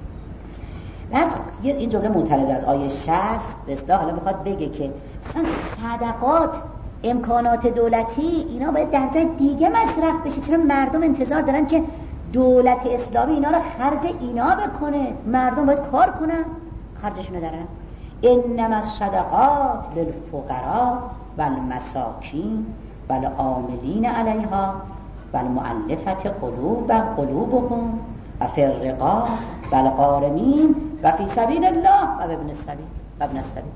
بعد این جمله معترض از آیه شصت به اصطلاح حالا میخواد بگه که مثلا صدقات، امکانات دولتی اینا باید در جای دیگه مصرف بشه. چرا مردم انتظار دارن که دولت اسلامی اینا رو خرج اینا بکنه؟ مردم باید کار کنن، خرجشونو دارن. انما الصدقات للفقراء والمساکین والعاملین علیها والمؤلفة قلوب قلوبهم و فی الرقاب والغارمین و فی سبیل الله و ابن السبیل و ابن السبیل.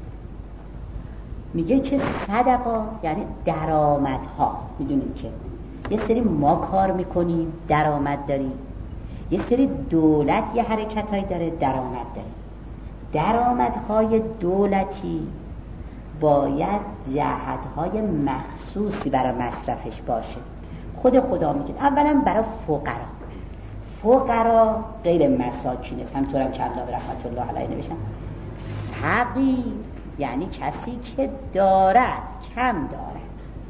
میگه که صدقات یعنی درآمدها. میدونید که یه سری ما کار میکنیم درآمد داریم، یه سری دولت یه حرکتایی داره درآمد داره. درآمدهای دولتی باید جهت‌های مخصوصی برای مصرفش باشه. خود خدا میگه اولا برای فقرا، فقرا غیر مساکین است، همطور هم که الله رحمت الله علیه نوشتن. فقیر یعنی کسی که دارد کم دارد.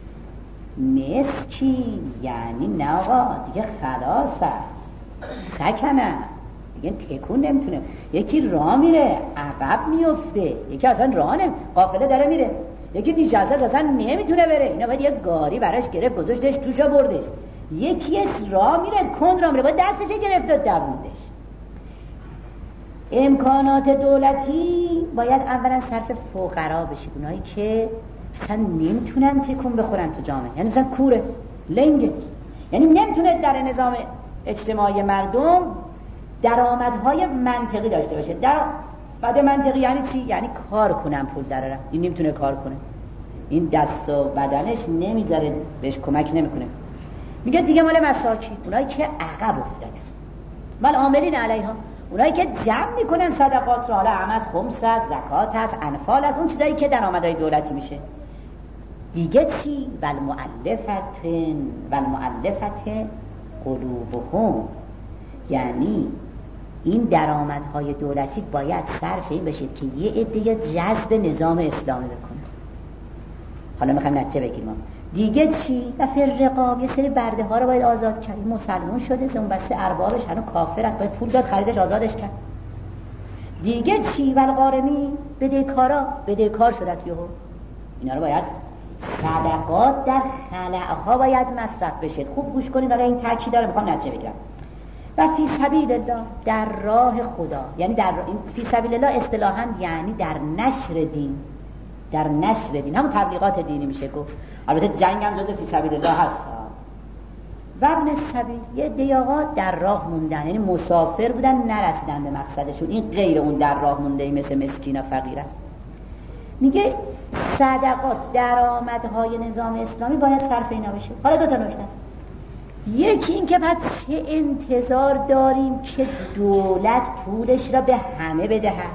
مسکین یعنی نه آقا دیگه خلاص است، سکنه دیگه تکون نمیتونه. یکی راه میره عقب میفته، یکی اصلا راه نمی قافله داره میره، یکی نشسته اصلا نمیتونه بره، اینا باید یه گاری براش گرفت گذاشتش توشا بردش. یکی از راه میره کند راه میره باید دستش گرفت و دووندش. امکانات دولتی باید اولا صرف فقرا بشه، اونایی که اصلا نمیتونن تکون بخورن تو جامعه، یعنی مثلا کوره لنگه، یعنی نمیتونه در نظام اجتماعی مردم درآمدهای منطقی داشته باشه. درآمد منطقی یعنی چی؟ یعنی کار کنن پول درارن. این نمیتونه کار کنه، این دست و بدنش نمیذاره، بهش کمک نمیکنه. میگه دیگه مال مساکین، اونایی که عقب افتادن، مال عاملین علیها، اونایی که جمع میکنن صدقات رو، حالا هم از خمس است، زکات است، انفال است، اون چیزایی که درآمدهای دولتی میشه. دیگه چی؟ والمؤلفت والمؤلفت قلوبهم، یعنی این درآمدهای دولتی باید صرف این بشه که یه عده جذب نظام اسلامی بکنه. حالا میخوایم نتیجه بگیریم. دیگه چی؟ و فرقاب، یه سری برده ها رو باید آزاد کرد. مسلمان شده زون بسته اربابش هنو کافر است، باید پول داد خریدش آزادش کرد. دیگه چی؟ والغارمی، بدهکارا، بدهکار شده است یهو، اینا رو باید صدقات در خلعها باید مصرف بشه. خوب گوش کنید، حالا این تاکید داره، میخوام نتیجه بگیرم. و فی سبیل الله، در راه خدا، یعنی در این فی سبیل الله اصطلاحاً یعنی در نشر دین، در نشر دین، همون تبلیغات دینی میشه گفت. البته جنگ هم جزء فی سبیل الله هست. و ابن السبیل، یه دیاقا در راه موندن، یعنی مسافر بودن نرسیدن به مقصدشون، این غیر اون در راه مونده مثل مسکین و فقیر است. میگه صدقات درآمدهای نظام اسلامی باید صرف اینا بشه. حالا دو تا نکته است. یکی این که بعد چه انتظار داریم که دولت پولش را به همه بدهد.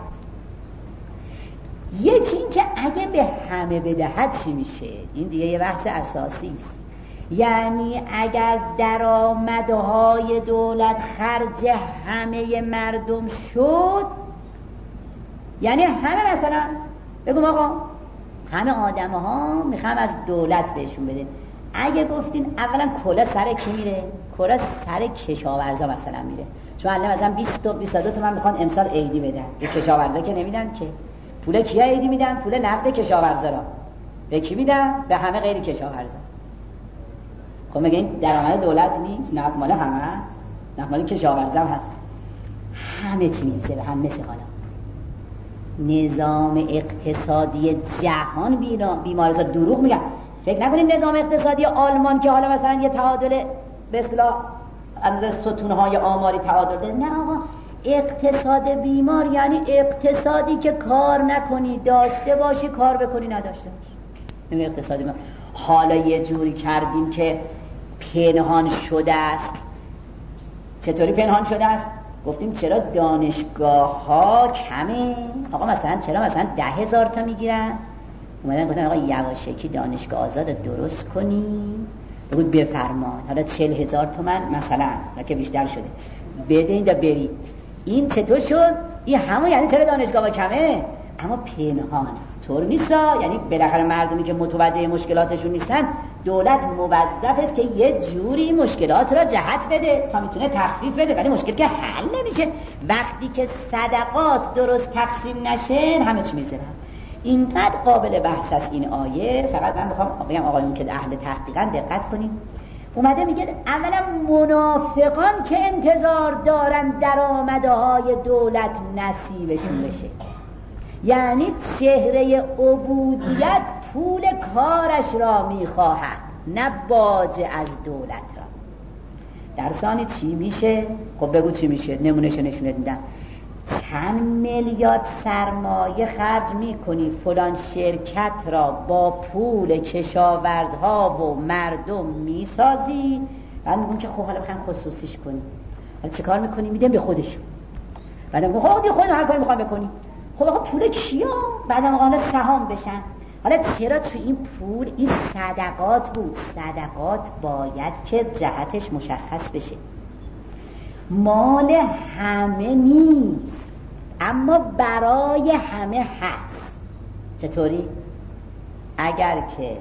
یکی این که اگه به همه بدهد چی میشه؟ این دیگه یه بحث اساسی است. یعنی اگر درآمدهای دولت خرج همه مردم شد، یعنی همه مثلا بگم آقا همه آدم ها میخوام از دولت بهشون بده، اگه گفتین اولا کلا سر کی میره؟ کلا سر کشاورزا مثلا میره، چون الان مثلا بیست تا بیست و دو تومن میخوان امسال عیدی بدن، به کشاورزا که نمیدن که. پول کیا عیدی میدن؟ پول نقد کشاورزا را به کی میدن؟ به همه غیر کشاورزا. خب میگه این درآمد دولت نیست؟ نقد مال همه است، نقد مال کشاورزا هم هست. همه چی میرسه به هم. مثل حالا نظام اقتصادی جهان بیمارزا دروغ میگن. فکر نکنید نظام اقتصادی آلمان که حالا مثلا یه تعادل به اصطلاح از ستونهای آماری تعادل ده. نه آقا، اقتصاد بیمار یعنی اقتصادی که کار نکنی داشته باشی، کار بکنی نداشته باشی. این اقتصادی بیمار. حالا یه جوری کردیم که پنهان شده است. چطوری پنهان شده است؟ گفتیم چرا دانشگاه ها کمه؟ آقا مثلا چرا مثلا ده هزار تا میگیرن؟ اومدن گفتن آقا یواشکی دانشگاه آزاد درست کنی، بگوید بفرمان، حالا چل هزار تومن مثلا که بیشتر شده بدین دا بری. این چطور شد؟ این همون یعنی چرا دانشگاه با کمه؟ اما پنهان است، طور نیستا. یعنی بالاخره مردمی که متوجه مشکلاتشون نیستن، دولت موظف است که یه جوری مشکلات را جهت بده تا میتونه تخفیف بده، ولی مشکل که حل نمیشه وقتی که صدقات درست تقسیم نشه. همه چی میزنن. اینقدر قابل بحث است این آیه. فقط من میخوام بگم آقایون که اهل تحقیقن دقت کنید. اومده میگه اولا منافقان که انتظار دارن درآمدهای دولت نصیبشون بشه، یعنی چهره عبودیت پول کارش را میخواهد، نه باج از دولت را. در ثانی چی میشه؟ خب بگو چی میشه، نمونهش نشونت میدم. چند میلیارد سرمایه خرج میکنی فلان شرکت را با پول کشاورزها و مردم میسازی، بعد میگم که خب حالا بخوام خصوصیش کنی، حالا چه کار میکنی؟ میدم به خودشون. بعد میگم خب دیگه خودت هر کاری میخوام بکنی. خب آقا پول کیا؟ بعدم آقا سهام بشن. حالا چرا تو این پول این صدقات بود؟ صدقات باید که جهتش مشخص بشه. مال همه نیست اما برای همه هست. چطوری؟ اگر که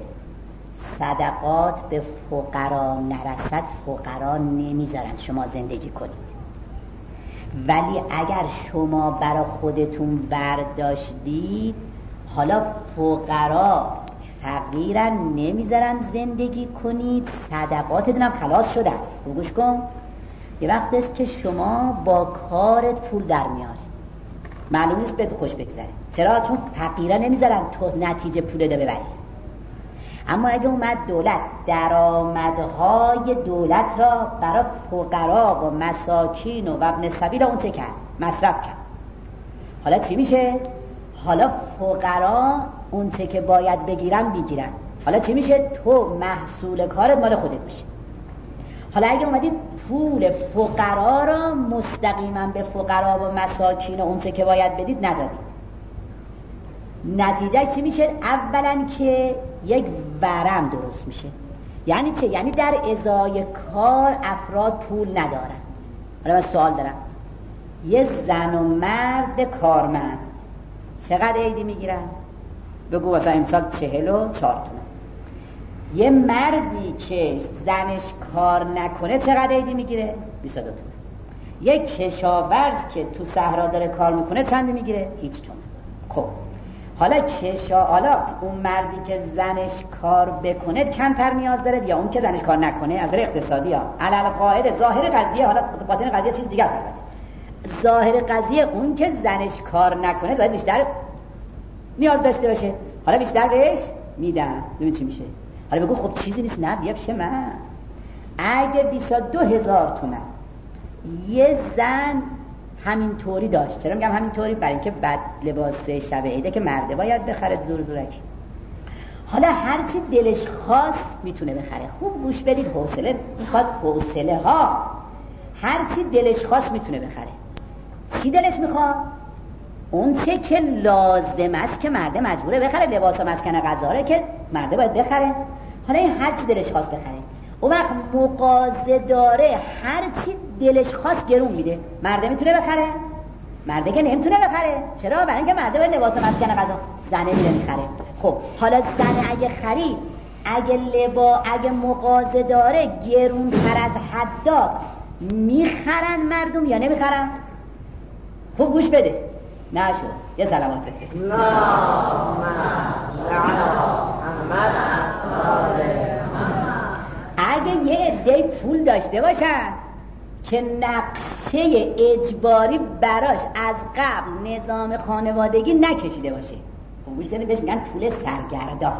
صدقات به فقرا نرسد فقرا نمیذارن شما زندگی کنید، ولی اگر شما برای خودتون برداشتید حالا فقرا فقیرن نمیذارن زندگی کنید، صدقاتتون هم خلاص شده است. گوش کن، یه وقت است که شما با کارت پول در میاری، معلوم نیست بهت خوش بگذره. چرا؟ چون فقیرا نمیذارن تو نتیجه پول ده ببری. اما اگه اومد دولت درآمدهای دولت را برای فقرا و مساکین و ابن سبیل اون چه که هست مصرف کرد، حالا چی میشه؟ حالا فقرا اون چه که باید بگیرن بگیرن. حالا چی میشه؟ تو محصول کارت مال خودت میشه. حالا اگه اومدید پول فقرا را مستقیما به فقرا و مساکین و اون چه که باید بدید ندادید، نتیجه چی میشه؟ اولا که یک ورم درست میشه. یعنی چه؟ یعنی در ازای کار افراد پول ندارن. حالا من سوال دارم، یه زن و مرد کارمند چقدر عیدی میگیرن؟ بگو مثلا امسال چهل و چهار تومن. یه مردی که زنش کار نکنه چقدر عیدی میگیره؟ بیست و دو تومن. یک کشاورز که تو صحرا داره کار میکنه چند میگیره؟ هیچ تومن. خب حالا کشا حالا اون مردی که زنش کار بکنه کمتر نیاز داره یا اون که زنش کار نکنه؟ از نظر اقتصادی ها علل قاعده ظاهر قضیه، حالا باطن قضیه چیز دیگه است. ظاهر قضیه اون که زنش کار نکنه باید بیشتر نیاز داشته باشه، حالا بیشتر بهش میدن. ببین چی میشه. حالا بگو خب چیزی نیست. نه، بیا پیش من. اگه بیست و دو هزار تومن یه زن همین طوری داشت، چرا میگم همین طوری؟ برای اینکه بعد لباس شب عیده که مرده باید بخره زور زورکی. حالا هرچی دلش خواست میتونه بخره. خوب گوش بدید، حوصله میخواد، حوصله ها. هرچی دلش خواست میتونه بخره. چی دلش میخواد؟ اون چه که لازم است که مرده مجبوره بخره، لباس و مسکن غذا که مرده باید بخره. حالا این هرچی دلش خواست بخره. اون وقت مغازه داره هرچی دلش خواست گرون میده. مرده میتونه بخره؟ مرده که نمیتونه بخره. چرا؟ برای اینکه مرده باید لباس مسکن غذا، زنه میره میخره. خب حالا زنه اگه خرید، اگه لبا اگه مغازه داره گرون تر از حد داد، میخرن مردم یا نمیخرن؟ خب گوش بده. نه شو یه سلامات بفرست. لا محمد اگه یه عده پول داشته باشن که نقشه اجباری براش از قبل نظام خانوادگی نکشیده باشه، گوش کنید، بهش میگن پول سرگردان.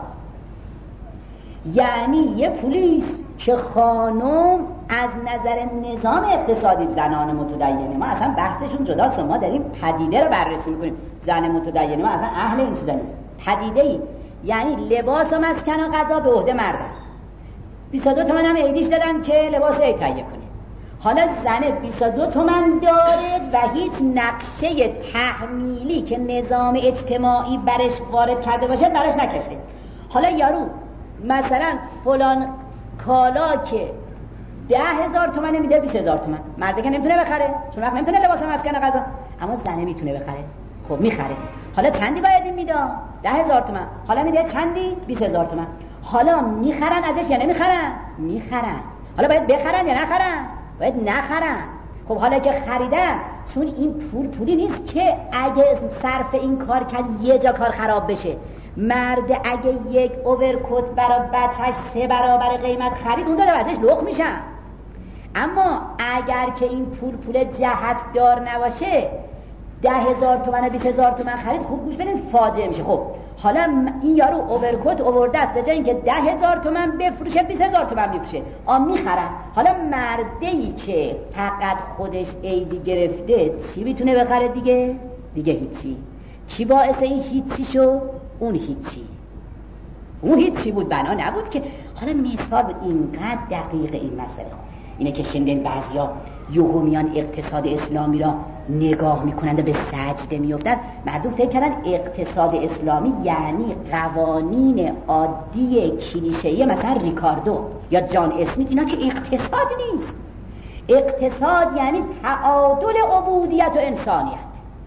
یعنی یه پولیست که خانم از نظر نظام اقتصادی زنان متدینه، ما اصلا بحثشون جداست، ما داریم پدیده رو بررسی میکنیم. زن متدینه ما اصلا اهل این چیزا نیست، پدیده ای. یعنی لباس و مسکن و غذا به عهده مرد است. بیست و دو تومن هم عیدیش دادن که لباس عید تهیه کنه. حالا زن بیست و دو تومن داره و هیچ نقشه تحمیلی که نظام اجتماعی برش وارد کرده باشه برش نکشته. حالا یارو مثلا فلان کالا که ده هزار تومنه میده بیست هزار تومن، مرده که نمیتونه بخره چون وقت نمیتونه لباس مسکن غذا، اما زنه میتونه بخره. خب میخره. حالا چندی باید این میده؟ ده هزار تومن. حالا میده چندی؟ بیست هزار تومن. حالا میخرن ازش یا نمیخرن؟ میخرن. حالا باید بخرن یا نخرن؟ باید نخرن. خب حالا که خریدن، چون این پول پولی نیست که اگه صرف این کار کرد یه جا کار خراب بشه. مرد اگه یک اوورکوت برای بچهش سه برابر قیمت خرید، اون داره بچهش لخ میشن. اما اگر که این پول پول جهت دار نباشه، ده هزار تومن و بیست هزار تومن خرید، خوب گوش بدین، فاجعه میشه. خب حالا این یارو اوورکوت اوورده است، به جای اینکه ده هزار تومن بفروشه بیست هزار تومن میفروشه، آ میخرن. حالا مردهی که فقط خودش عیدی گرفته چی میتونه بخره دیگه؟ دیگه هیچی. کی باعث این هیچی شو؟ اون هیچی. اون هیچی بود، بنا نبود که. حالا مثال اینقدر دقیق این مسئله اینه که شنیدین بعضیا یهو میان اقتصاد اسلامی را نگاه میکنند و به سجده میافتند. مردم فکر کردن اقتصاد اسلامی یعنی قوانین عادی کلیشه‌ای مثلا ریکاردو یا جان اسمیت، اینا که اقتصاد نیست. اقتصاد یعنی تعادل عبودیت و انسانیت.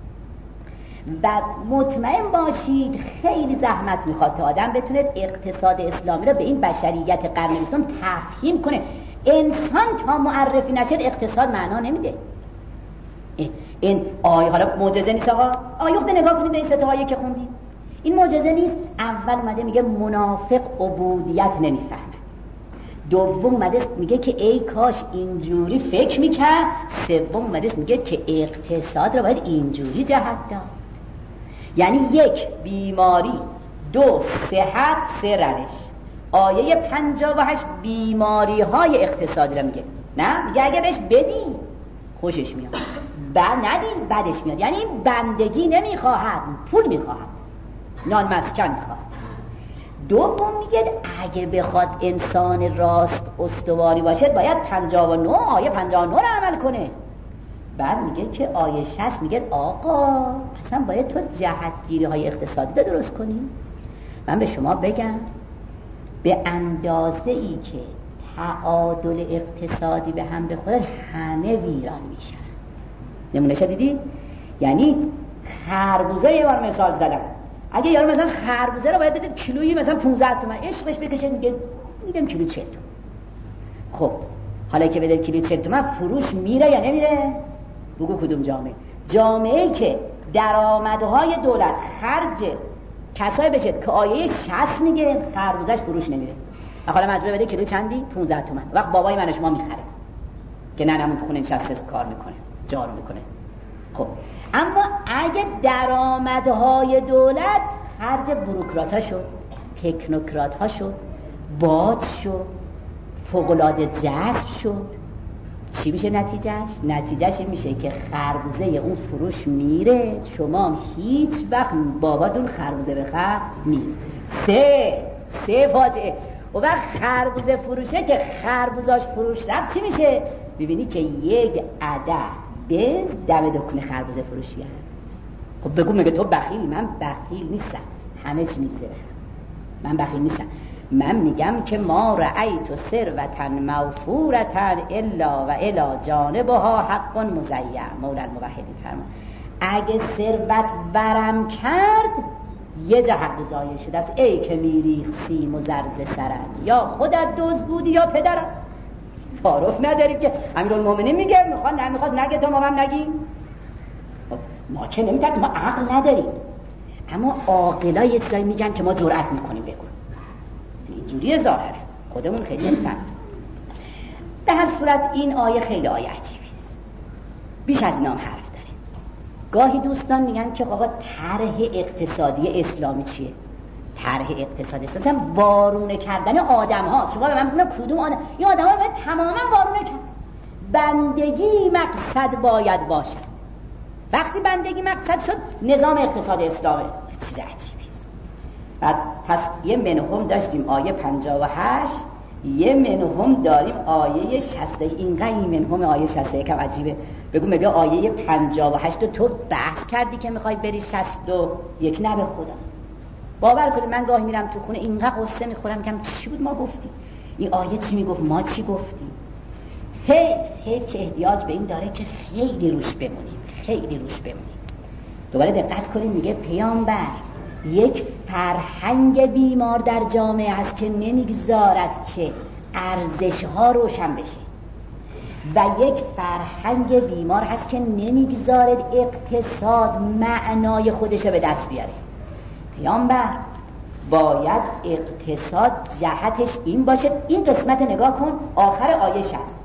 و مطمئن باشید خیلی زحمت میخواد تا آدم بتونه اقتصاد اسلامی را به این بشریت قرن بیستم تفهیم کنه. انسان تا معرفی نشد اقتصاد معنا نمیده. این آیه حالا معجزه نیست آقا، آیه نگاه کنید به این سه تا آیه که خوندیم، این معجزه نیست. اول اومده میگه منافق عبودیت نمیفهمه، دوم اومده میگه که ای کاش اینجوری فکر میکرد، سوم اومده میگه که اقتصاد رو باید اینجوری جهت داد. یعنی یک بیماری، دو صحت، سه روش. آیه پنجاه و هشت بیماری های اقتصادی رو میگه. نه میگه اگه بهش بدی خوشش میاد، بعد ندی بدش میاد. یعنی این بندگی نمیخواهد، پول میخواهد، نان مسکن میخواهد. دوم میگه اگه بخواد انسان راست استواری باشه باید پنجاه و نه آیه پنجاه و نه رو عمل کنه. بعد میگه که آیه شصت میگه آقا اصلا باید تو جهتگیری های اقتصادی رو درست کنی. من به شما بگم به اندازه ای که تعادل اقتصادی به هم بخوره همه ویران میشن. نمونهش دیدی؟ یعنی خربوزه یه بار مثال زدم، اگه یارو مثلا خربوزه رو باید بدید کیلویی مثلا پانزده تومن، عشقش بکشه میگه میدم کیلو چهل تومن. خب حالا که بده کیلو چهل تومن فروش میره یا نمیره؟ بگو کدوم جامعه؟ جامعه‌ای که درآمدهای دولت خرج کسایی بشه که آیه شصت میگه خربوزش فروش نمیره، حالا مجبور بده کیلو چندی؟ پانزده تومن. وقت بابای من شما میخره که نه نمون تو خونه نشسته کار میکنه، جارو میکنه. خب اما اگه درآمدهای دولت خرج بوروکرات شد، تکنوکرات ها شد، باج شد، فوق‌العاده جذب شد، چی میشه نتیجهش؟ نتیجهش این میشه که خربوزه اون فروش میره، شما هیچ وقت باباتون خربوزه بخر نیست. سه سه فاجعه. و وقت خربوزه فروشه که خربوزاش فروش رفت چی میشه؟ ببینی که یک عدد به دم دکون خربوزه فروشی هست. خب بگو مگه تو بخیل؟ من بخیل نیستم، همه چی میریزه بهم. من بخیل نیستم. من میگم که ما رأیت ثروة موفورة الا و الی جانبها حق مزیع. مولا الموحدین فرمان اگه ثروت ورم کرد یه جهت ضایع شده است. ای که میریخ سیم و زرز سرت، یا خودت دزد بودی یا پدرت. تعارف نداریم که امیرالمومنین میگه میخواد نه میخواد نگه تو ما هم نگیم. ما که نمیتونیم، ما عقل نداریم. اما عاقلا یه چیزایی میگن که ما جرأت میکنیم بگو. اینجوری ظاهره خودمون خیلی نمیفهمیم. در هر صورت این آیه خیلی آیه عجیبی است، بیش از اینا هم حرف داره. گاهی دوستان میگن که آقا طرح اقتصادی اسلامی چیه؟ طرح اقتصادی اسلامی وارونه کردن آدم ها. شما به من بگید کدوم آدم؟ این آدم ها باید تماما وارونه کرد. بندگی مقصد باید باشد. وقتی بندگی مقصد شد نظام اقتصاد اسلامی چیز عجیبی است. بعد پس یه منهم داشتیم آیه پنجاه و هشت، یه منهم داریم آیه شصت. اینقدر این منهم آیه شصت یکم عجیبه. بگو مگه آیه پنجاه و هشت تو بحث کردی که میخوای بری شصت و یک؟ نه به خدا باور کنید من گاهی میرم تو خونه اینقدر قصه میخورم میگم چی بود ما گفتیم، این آیه چی میگفت، ما چی گفتیم. حیف حیف که احتیاج به این داره که خیلی روش بمونیم، خیلی روش بمونیم. دوباره دقت کنیم میگه پیامبر یک فرهنگ بیمار در جامعه هست که نمیگذارد که ارزش ها روشن بشه، و یک فرهنگ بیمار هست که نمیگذارد اقتصاد معنای خودشو به دست بیاره. پیامبر باید اقتصاد جهتش این باشه. این قسمت نگاه کن آخر آیه شصت،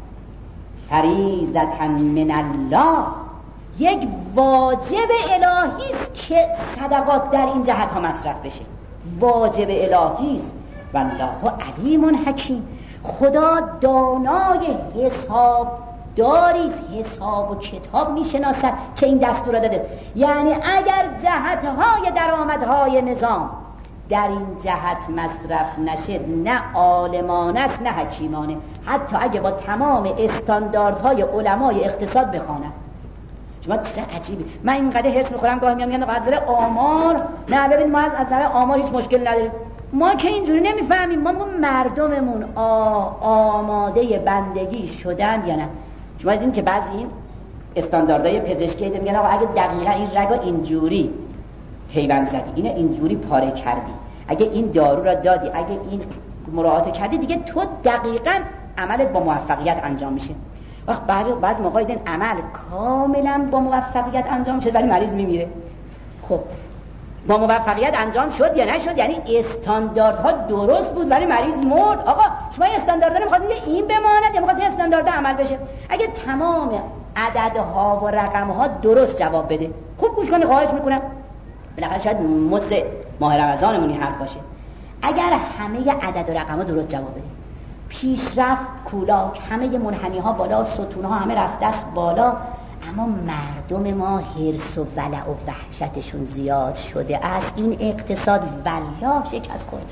فریضة من الله، یک واجب الهی است که صدقات در این جهت ها مصرف بشه. واجب الهی است. والله علیم حکیم، خدا دانای حساب داری است، حساب و کتاب میشناسد که این دستور داده است. یعنی اگر جهتهای درآمدهای نظام در این جهت مصرف نشه نه عالمانه است نه حکیمانه، حتی اگه با تمام استانداردهای علمای اقتصاد بخوانم. شما چه عجیبی، من اینقدر حرص میخورم گاهی میگم میگن از نظر آمار، نه ببین ما از نظر آمار هیچ مشکل نداریم. ما که اینجوری نمیفهمیم، ما میگم مردممون آماده بندگی شدن یا نه. شما دیدین که بعضی این استانداردهای پزشکی میگن آقا اگه دقیقاً این رگو اینجوری پیوند زدی، اینو اینجوری پاره کردی، اگه این دارو را دادی، اگه این مراعات کردی، دیگه تو دقیقاً عملت با موفقیت انجام میشه. وقت بعضی بعضی موقع این عمل کاملا با موفقیت انجام شد ولی مریض میمیره. خب با موفقیت انجام شد یا نشد، یعنی استانداردها درست بود ولی مریض مرد. آقا شما استانداردها رو می‌خواید این بماند یا می‌خواید استاندارد عمل بشه؟ اگه تمام عددها و رقم‌ها درست جواب بده، خوب گوش کنید خواهش می‌کنم، بالاخره شاید مزد ماه رمضانمون این حرف باشه. اگر همه عدد و رقم‌ها درست جواب بده، پیشرفت کولاک، همه منحنی‌ها بالا، ستون‌ها همه رفت دست بالا، اما مردم ما حرص و ولع و وحشتشون زیاد شده از این اقتصاد والله شکست خورده.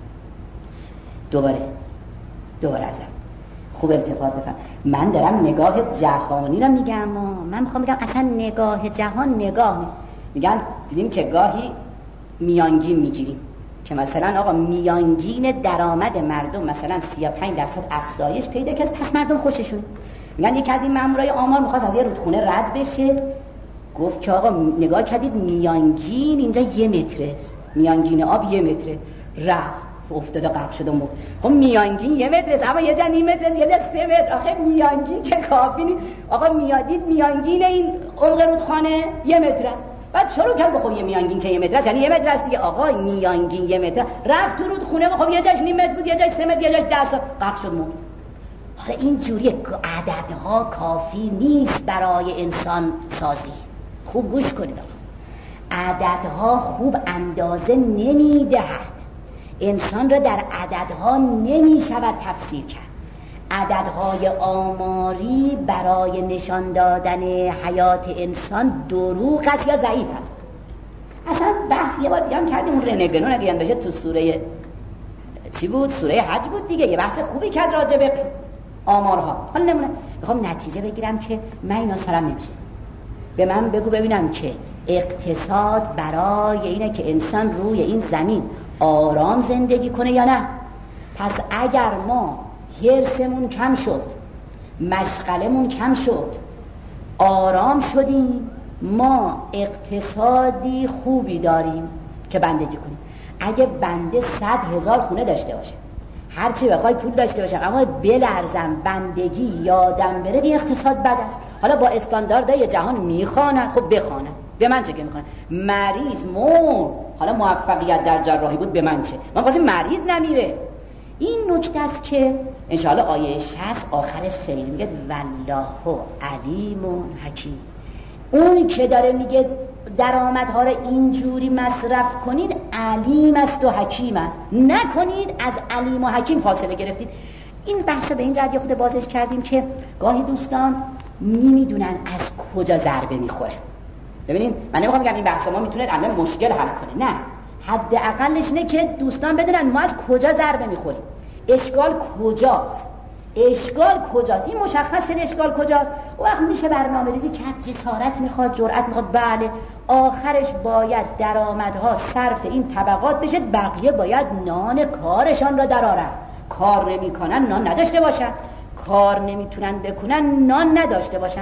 دوباره دوباره ازم خوب التفات بفرم، من دارم نگاه جهانی رو میگم، من میخوام بگم اصلا نگاه جهان نگاه نیست. میگن دیدیم که گاهی میانگین میگیریم که مثلا آقا میانگین درآمد مردم مثلا سی و پنج درصد افزایش پیدا کرد، پس مردم خوششونه. میگن یک از این مامورای آمار میخواست از یه رودخونه رد بشه، گفت که آقا نگاه کردید میانگین اینجا یه متره، میانگین آب یه متره، رفت افتاد و غرق شد و مرد. خب میانگین یه متره، اما یه جا نیم متره، یه جا سه متر، آخه میانگین که کافی نیست. آقا میادید میانگین این عمق رودخانه یه متره است، بعد شروع کرد خب یه میانگین که یه متر است یعنی یه متر است دیگه. آقا میانگین یه متر، رفت تو رودخونه، خب یه جاش نیم متر بود، یه جاش سه متر، یه جاش ده سال، غرق شد مرد. حالا این جوری عددها کافی نیست برای انسان سازی. خوب گوش کنید، عددها خوب اندازه نمیدهد، انسان را در عددها نمی شود تفسیر کرد. عددهای آماری برای نشان دادن حیات انسان دروغ است یا ضعیف است. اصلا بحث یه بار دیگه هم کردیم، اون رنگنون اگه یاد باشه تو سوره چی بود؟ سوره حج بود دیگه، یه بحث خوبی کرد راجع به آمارها. حالا نمونه میخوام نتیجه بگیرم که من اینا سرم نمیشه. به من بگو ببینم که اقتصاد برای اینه که انسان روی این زمین آرام زندگی کنه یا نه؟ پس اگر ما حرصمون کم شد، مشغلمون کم شد، آرام شدیم، ما اقتصادی خوبی داریم که بندگی کنیم. اگه بنده صد هزار خونه داشته باشه، هرچی بخوای پول داشته باشم، اما بلرزم بندگی یادم بره، این اقتصاد بد است. حالا با استانداردهای جهان میخواند، خب بخواند، به من چه که میخواند؟ مریض مرد، حالا موفقیت در جراحی بود، به من چه؟ من قصدی مریض نمیره. این نکته است که انشاءالله آیه شصت آخرش خیلی میگه والله علیم و حکیم. اون که داره میگه درآمدها رو اینجوری مصرف کنید علیم است و حکیم است، نکنید از علیم و حکیم فاصله گرفتید. این بحث به این جهت یه خود بازش کردیم که گاهی دوستان نمیدونن از کجا ضربه میخوره. ببینید من نمیخوام بگم این بحث ما میتونه الان مشکل حل کنه، نه، حد اقلش اینه که دوستان بدونن ما از کجا ضربه میخوریم، اشکال کجاست، اشکال کجاست. این مشخص شد اشکال کجاست. و وقت میشه برنامه ریزی کرد، جسارت میخواد، جرأت میخواد، بله آخرش باید درآمدها صرف این طبقات بشه، بقیه باید نان کارشان را درآورن. کار نمیکنن نان نداشته باشن، کار نمیتونن بکنن نان نداشته باشن.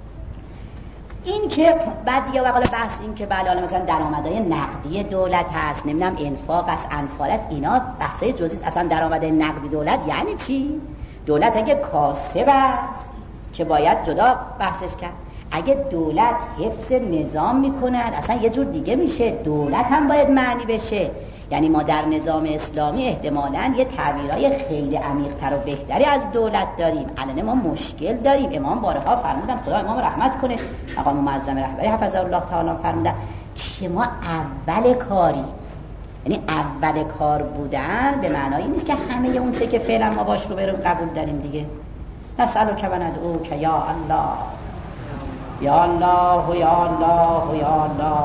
این که بعد دیگه واقعا بحث این که بله مثلا درآمدهای نقدی دولت هست، نمیدونم انفاق است، انفال است، اینا بحثای جزئی است. اصلا درآمد نقدی دولت یعنی چی؟ دولت اگه کاسب است که باید جدا بحثش کرد. اگه دولت حفظ نظام میکند اصلا یه جور دیگه میشه، دولت هم باید معنی بشه. یعنی ما در نظام اسلامی احتمالاً یه تعبیرای خیلی عمیق‌تر و بهتری از دولت داریم. الان ما مشکل داریم. امام بارها فرمودن، خدا امام رحمت کنه، مقام معظم رهبری حفظه الله تعالی فرمودن که ما اول کاری، یعنی اول کار بودن به معنای نیست که همه اون چه که فعلا ما باش رو بریم قبول داریم دیگه. نسألک و ندعوک یا الله یا الله یا الله یا الله.